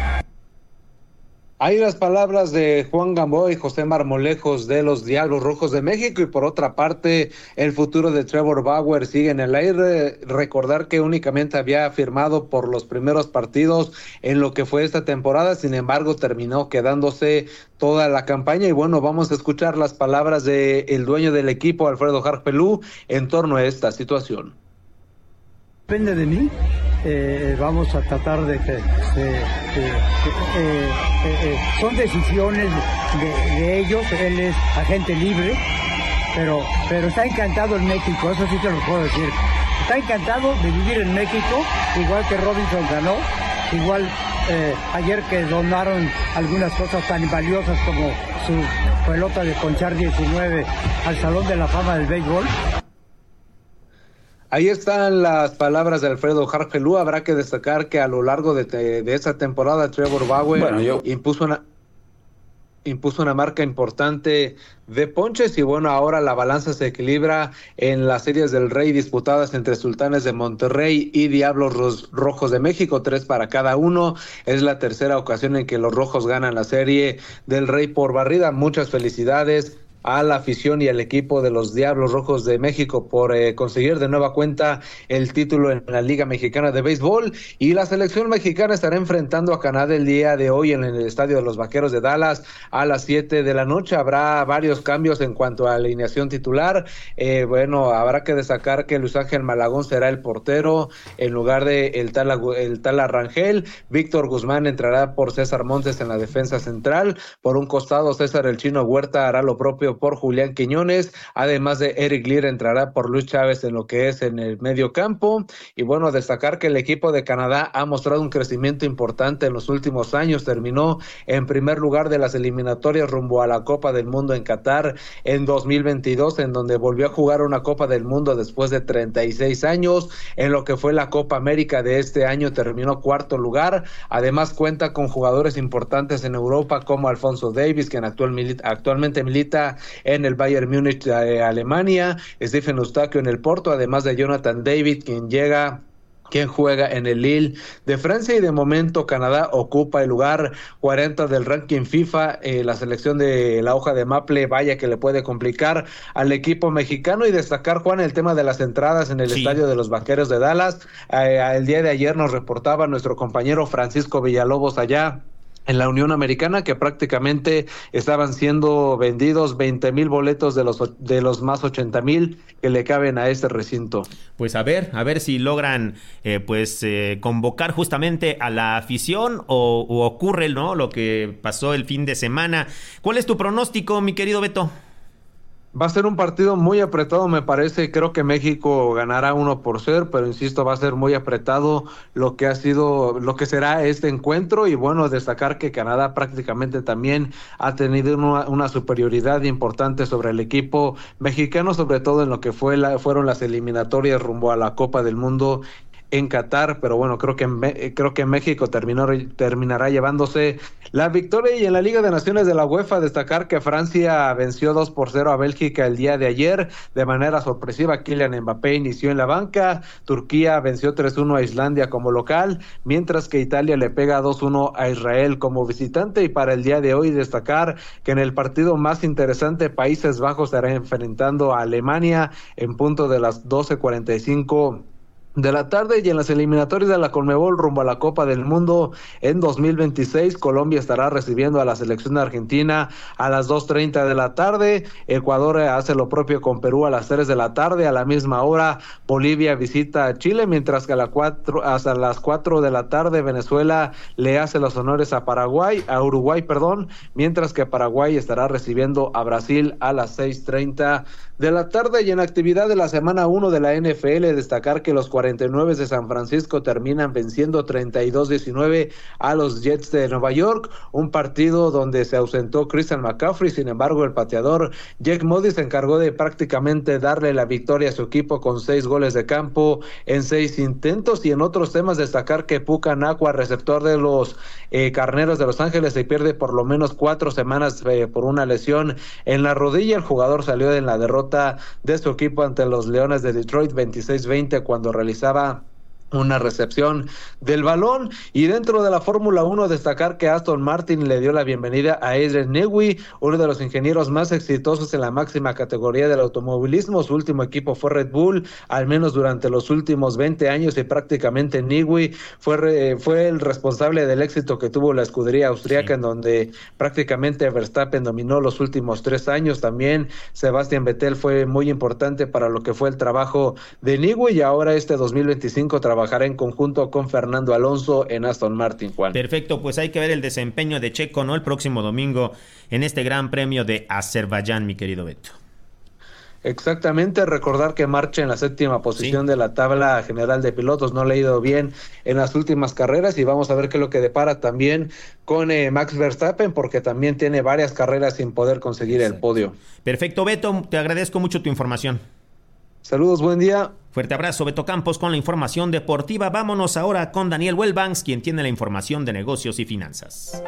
[SPEAKER 21] Hay las palabras de Juan Gamboa y José Marmolejos de los Diablos Rojos de México, y por otra parte, el futuro de Trevor Bauer sigue en el aire. Recordar que únicamente había firmado por los primeros partidos en lo que fue esta temporada, sin embargo terminó quedándose toda la campaña, y bueno, vamos a escuchar las palabras de el dueño del equipo, Alfredo Harpelú, en torno a esta situación.
[SPEAKER 13] Depende de mí. Eh, vamos a tratar de que eh, eh, eh, eh, son decisiones de, de ellos. Él es agente libre, pero pero está encantado en México, eso sí te lo puedo decir. Está encantado de vivir en México, igual que Robinson Cano, igual eh, ayer que donaron algunas cosas tan valiosas como su pelota de ponchar diecinueve al Salón de la Fama del Béisbol.
[SPEAKER 21] Ahí están las palabras de Alfredo Harpelú. Habrá que destacar que a lo largo de, de, de esta temporada Trevor Bauer bueno, yo... impuso una impuso una marca importante de ponches, y bueno, ahora la balanza se equilibra en las series del Rey disputadas entre Sultanes de Monterrey y Diablos Rojos de México, tres para cada uno. Es la tercera ocasión en que los Rojos ganan la serie del Rey por barrida. Muchas felicidades a la afición y al equipo de los Diablos Rojos de México por eh, conseguir de nueva cuenta el título en la Liga Mexicana de Béisbol. Y la selección mexicana estará enfrentando a Canadá el día de hoy en el Estadio de los Vaqueros de Dallas a las siete de la noche. Habrá varios cambios en cuanto a alineación titular. Eh, bueno, habrá que destacar que Luis Ángel Malagón será el portero en lugar de el tal, el tal Rangel. Víctor Guzmán entrará por César Montes en la defensa central. Por un costado, César el Chino Huerta hará lo propio por Julián Quiñones, además de Eric Lear entrará por Luis Chávez en lo que es en el medio campo. Y bueno, destacar que el equipo de Canadá ha mostrado un crecimiento importante en los últimos años. Terminó en primer lugar de las eliminatorias rumbo a la Copa del Mundo en Qatar en dos mil veintidós, en donde volvió a jugar una Copa del Mundo después de treinta y seis años. En lo que fue la Copa América de este año terminó cuarto lugar. Además cuenta con jugadores importantes en Europa como Alfonso Davies, quien actual milita, actualmente milita en el Bayern Múnich de Alemania, Stephen Eustaquio en el Porto, además de Jonathan David, quien llega quien juega en el Lille de Francia, y de momento Canadá ocupa el lugar cuarenta del ranking FIFA. Eh, la selección de la hoja de Maple, vaya que le puede complicar al equipo mexicano. Y destacar, Juan, el tema de las entradas en el sí. estadio de los Vaqueros de Dallas. Eh, el día de ayer nos reportaba nuestro compañero Francisco Villalobos allá en la Unión Americana que prácticamente estaban siendo vendidos veinte mil boletos de los de los más ochenta mil que le caben a este recinto.
[SPEAKER 5] Pues a ver, a ver si logran eh, pues eh, convocar justamente a la afición o, o ocurre, ¿no?, lo que pasó el fin de semana. ¿Cuál es tu pronóstico, mi querido Beto?
[SPEAKER 21] Va a ser un partido muy apretado, me parece. Creo que México ganará uno por cero, pero insisto, va a ser muy apretado lo que ha sido, lo que será este encuentro. Y bueno, destacar que Canadá prácticamente también ha tenido una, una superioridad importante sobre el equipo mexicano, sobre todo en lo que fue la, fueron las eliminatorias rumbo a la Copa del Mundo en Qatar, pero bueno, creo que creo que México terminó, terminará llevándose la victoria. Y en la Liga de Naciones de la UEFA, destacar que Francia venció dos por cero a Bélgica el día de ayer, de manera sorpresiva. Kylian Mbappé inició en la banca. Turquía venció tres uno a Islandia como local, mientras que Italia le pega dos uno a Israel como visitante. Y para el día de hoy, destacar que en el partido más interesante, Países Bajos estará enfrentando a Alemania en punto de las doce cuarenta y cinco de la tarde. Y en las eliminatorias de la Conmebol rumbo a la Copa del Mundo en dos mil veintiséis, Colombia estará recibiendo a la selección de Argentina a las dos treinta de la tarde. Ecuador hace lo propio con Perú a las tres de la tarde. A la misma hora, Bolivia visita a Chile, mientras que a las cuatro, hasta las cuatro de la tarde, Venezuela le hace los honores a Paraguay, a Uruguay, perdón, mientras que Paraguay estará recibiendo a Brasil a las seis treinta de la tarde. Y en actividad de la semana uno de la N F L, destacar que los cuarenta y nueve de San Francisco terminan venciendo treinta y dos diecinueve a los Jets de Nueva York, un partido donde se ausentó Christian McCaffrey. Sin embargo, el pateador Jake Moody se encargó de prácticamente darle la victoria a su equipo con seis goles de campo en seis intentos. Y en otros temas, destacar que Puka Nacua, receptor de los eh, Carneros de Los Ángeles, se pierde por lo menos cuatro semanas eh, por una lesión en la rodilla. El jugador salió en la derrota de su equipo ante los Leones de Detroit veintiséis veinte cuando realizaba una recepción del balón. Y dentro de la Fórmula uno, destacar que Aston Martin le dio la bienvenida a Adrian Newey, uno de los ingenieros más exitosos en la máxima categoría del automovilismo. Su último equipo fue Red Bull, al menos durante los últimos veinte años, y prácticamente Newey fue, fue el responsable del éxito que tuvo la escudería austríaca, sí, en donde prácticamente Verstappen dominó los últimos tres años. También Sebastian Vettel fue muy importante para lo que fue el trabajo de Newey, y ahora este dos mil veinticinco trabajará en conjunto con Fernando Alonso en Aston Martin, Juan.
[SPEAKER 5] Perfecto, pues hay que ver el desempeño de Checo, ¿no?, el próximo domingo en este Gran Premio de Azerbaiyán, mi querido Beto.
[SPEAKER 21] Exactamente, recordar que marcha en la séptima posición, sí, de la tabla general de pilotos. No le ha ido bien en las últimas carreras, y vamos a ver qué es lo que depara también con eh, Max Verstappen, porque también tiene varias carreras sin poder conseguir, exacto, el podio.
[SPEAKER 5] Perfecto, Beto, te agradezco mucho tu información.
[SPEAKER 21] Saludos, buen día.
[SPEAKER 5] Fuerte abrazo, Beto Campos, con la información deportiva. Vámonos ahora con Daniel Wellbanks, quien tiene la información de negocios y finanzas.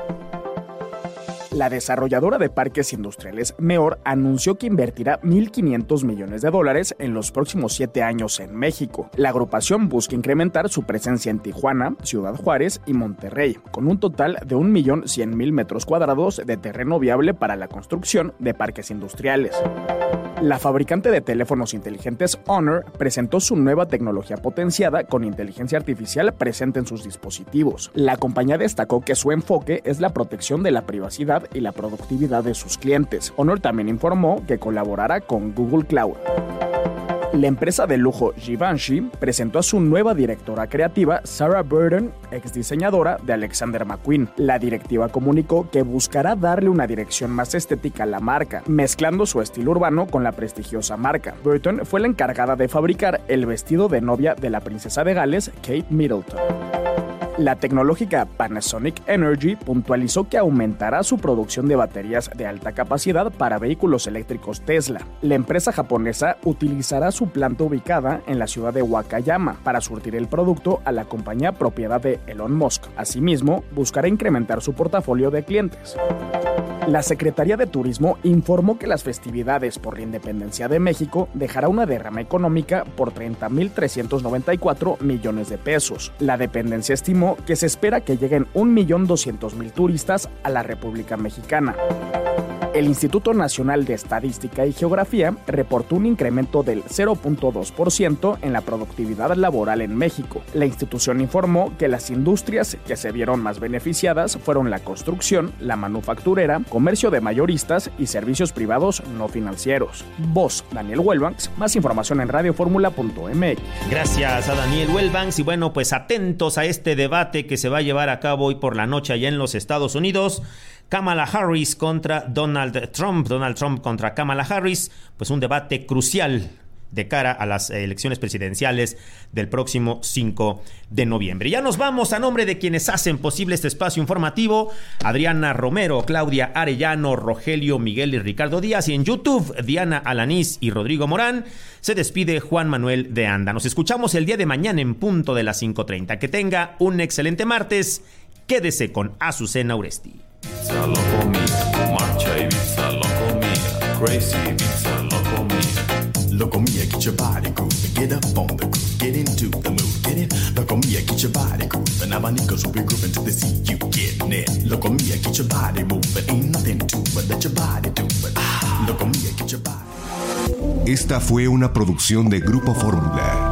[SPEAKER 14] La desarrolladora de parques industriales Meor anunció que invertirá mil quinientos millones de dólares en los próximos siete años en México. La agrupación busca incrementar su presencia en Tijuana, Ciudad Juárez y Monterrey, con un total de un millón cien mil metros cuadrados de terreno viable para la construcción de parques industriales. La fabricante de teléfonos inteligentes Honor presentó su nueva tecnología potenciada con inteligencia artificial presente en sus dispositivos. La compañía destacó que su enfoque es la protección de la privacidad y la productividad de sus clientes. Honor también informó que colaborará con Google Cloud. La empresa de lujo Givenchy presentó a su nueva directora creativa, Sarah Burton, ex diseñadora de Alexander McQueen. La directiva comunicó que buscará darle una dirección más estética a la marca, mezclando su estilo urbano con la prestigiosa marca. Burton fue la encargada de fabricar el vestido de novia de la princesa de Gales, Kate Middleton. La tecnológica Panasonic Energy puntualizó que aumentará su producción de baterías de alta capacidad para vehículos eléctricos Tesla. La empresa japonesa utilizará su planta ubicada en la ciudad de Wakayama para surtir el producto a la compañía propiedad de Elon Musk. Asimismo, buscará incrementar su portafolio de clientes. La Secretaría de Turismo informó que las festividades por la independencia de México dejará una derrama económica por treinta mil trescientos noventa y cuatro millones de pesos. La dependencia estimó que se espera que lleguen un millón doscientos mil turistas a la República Mexicana. El Instituto Nacional de Estadística y Geografía reportó un incremento del cero punto dos por ciento en la productividad laboral en México. La institución informó que las industrias que se vieron más beneficiadas fueron la construcción, la manufacturera, comercio de mayoristas y servicios privados no financieros. Voz, Daniel Huelbanks. Más información en radio fórmula punto m x.
[SPEAKER 5] Gracias a Daniel Huelbanks. Y bueno, pues atentos a este debate que se va a llevar a cabo hoy por la noche allá en los Estados Unidos. Kamala Harris contra Donald Trump, Donald Trump contra Kamala Harris, pues un debate crucial de cara a las elecciones presidenciales del próximo cinco de noviembre. Ya nos vamos. A nombre de quienes hacen posible este espacio informativo, Adriana Romero, Claudia Arellano, Rogelio Miguel y Ricardo Díaz, y en YouTube, Diana Alanís y Rodrigo Morán, se despide Juan Manuel de Anda. Nos escuchamos el día de mañana en punto de las cinco treinta. Que tenga un excelente martes. Quédese con Azucena Uresti.
[SPEAKER 15] Pizza loco mía, marcha y pizza loco mía, crazy pizza loco mía, loco mía, get your body grooving, get up on the groove, get into the mood, get it, loco mía, get your body grooving, abanicos will be grooving to the sea, you getting it, loco mía, get your body moving, ain't nothing to but let your body do it, loco mía, get your body.
[SPEAKER 3] Esta fue una producción de Grupo Fórmula.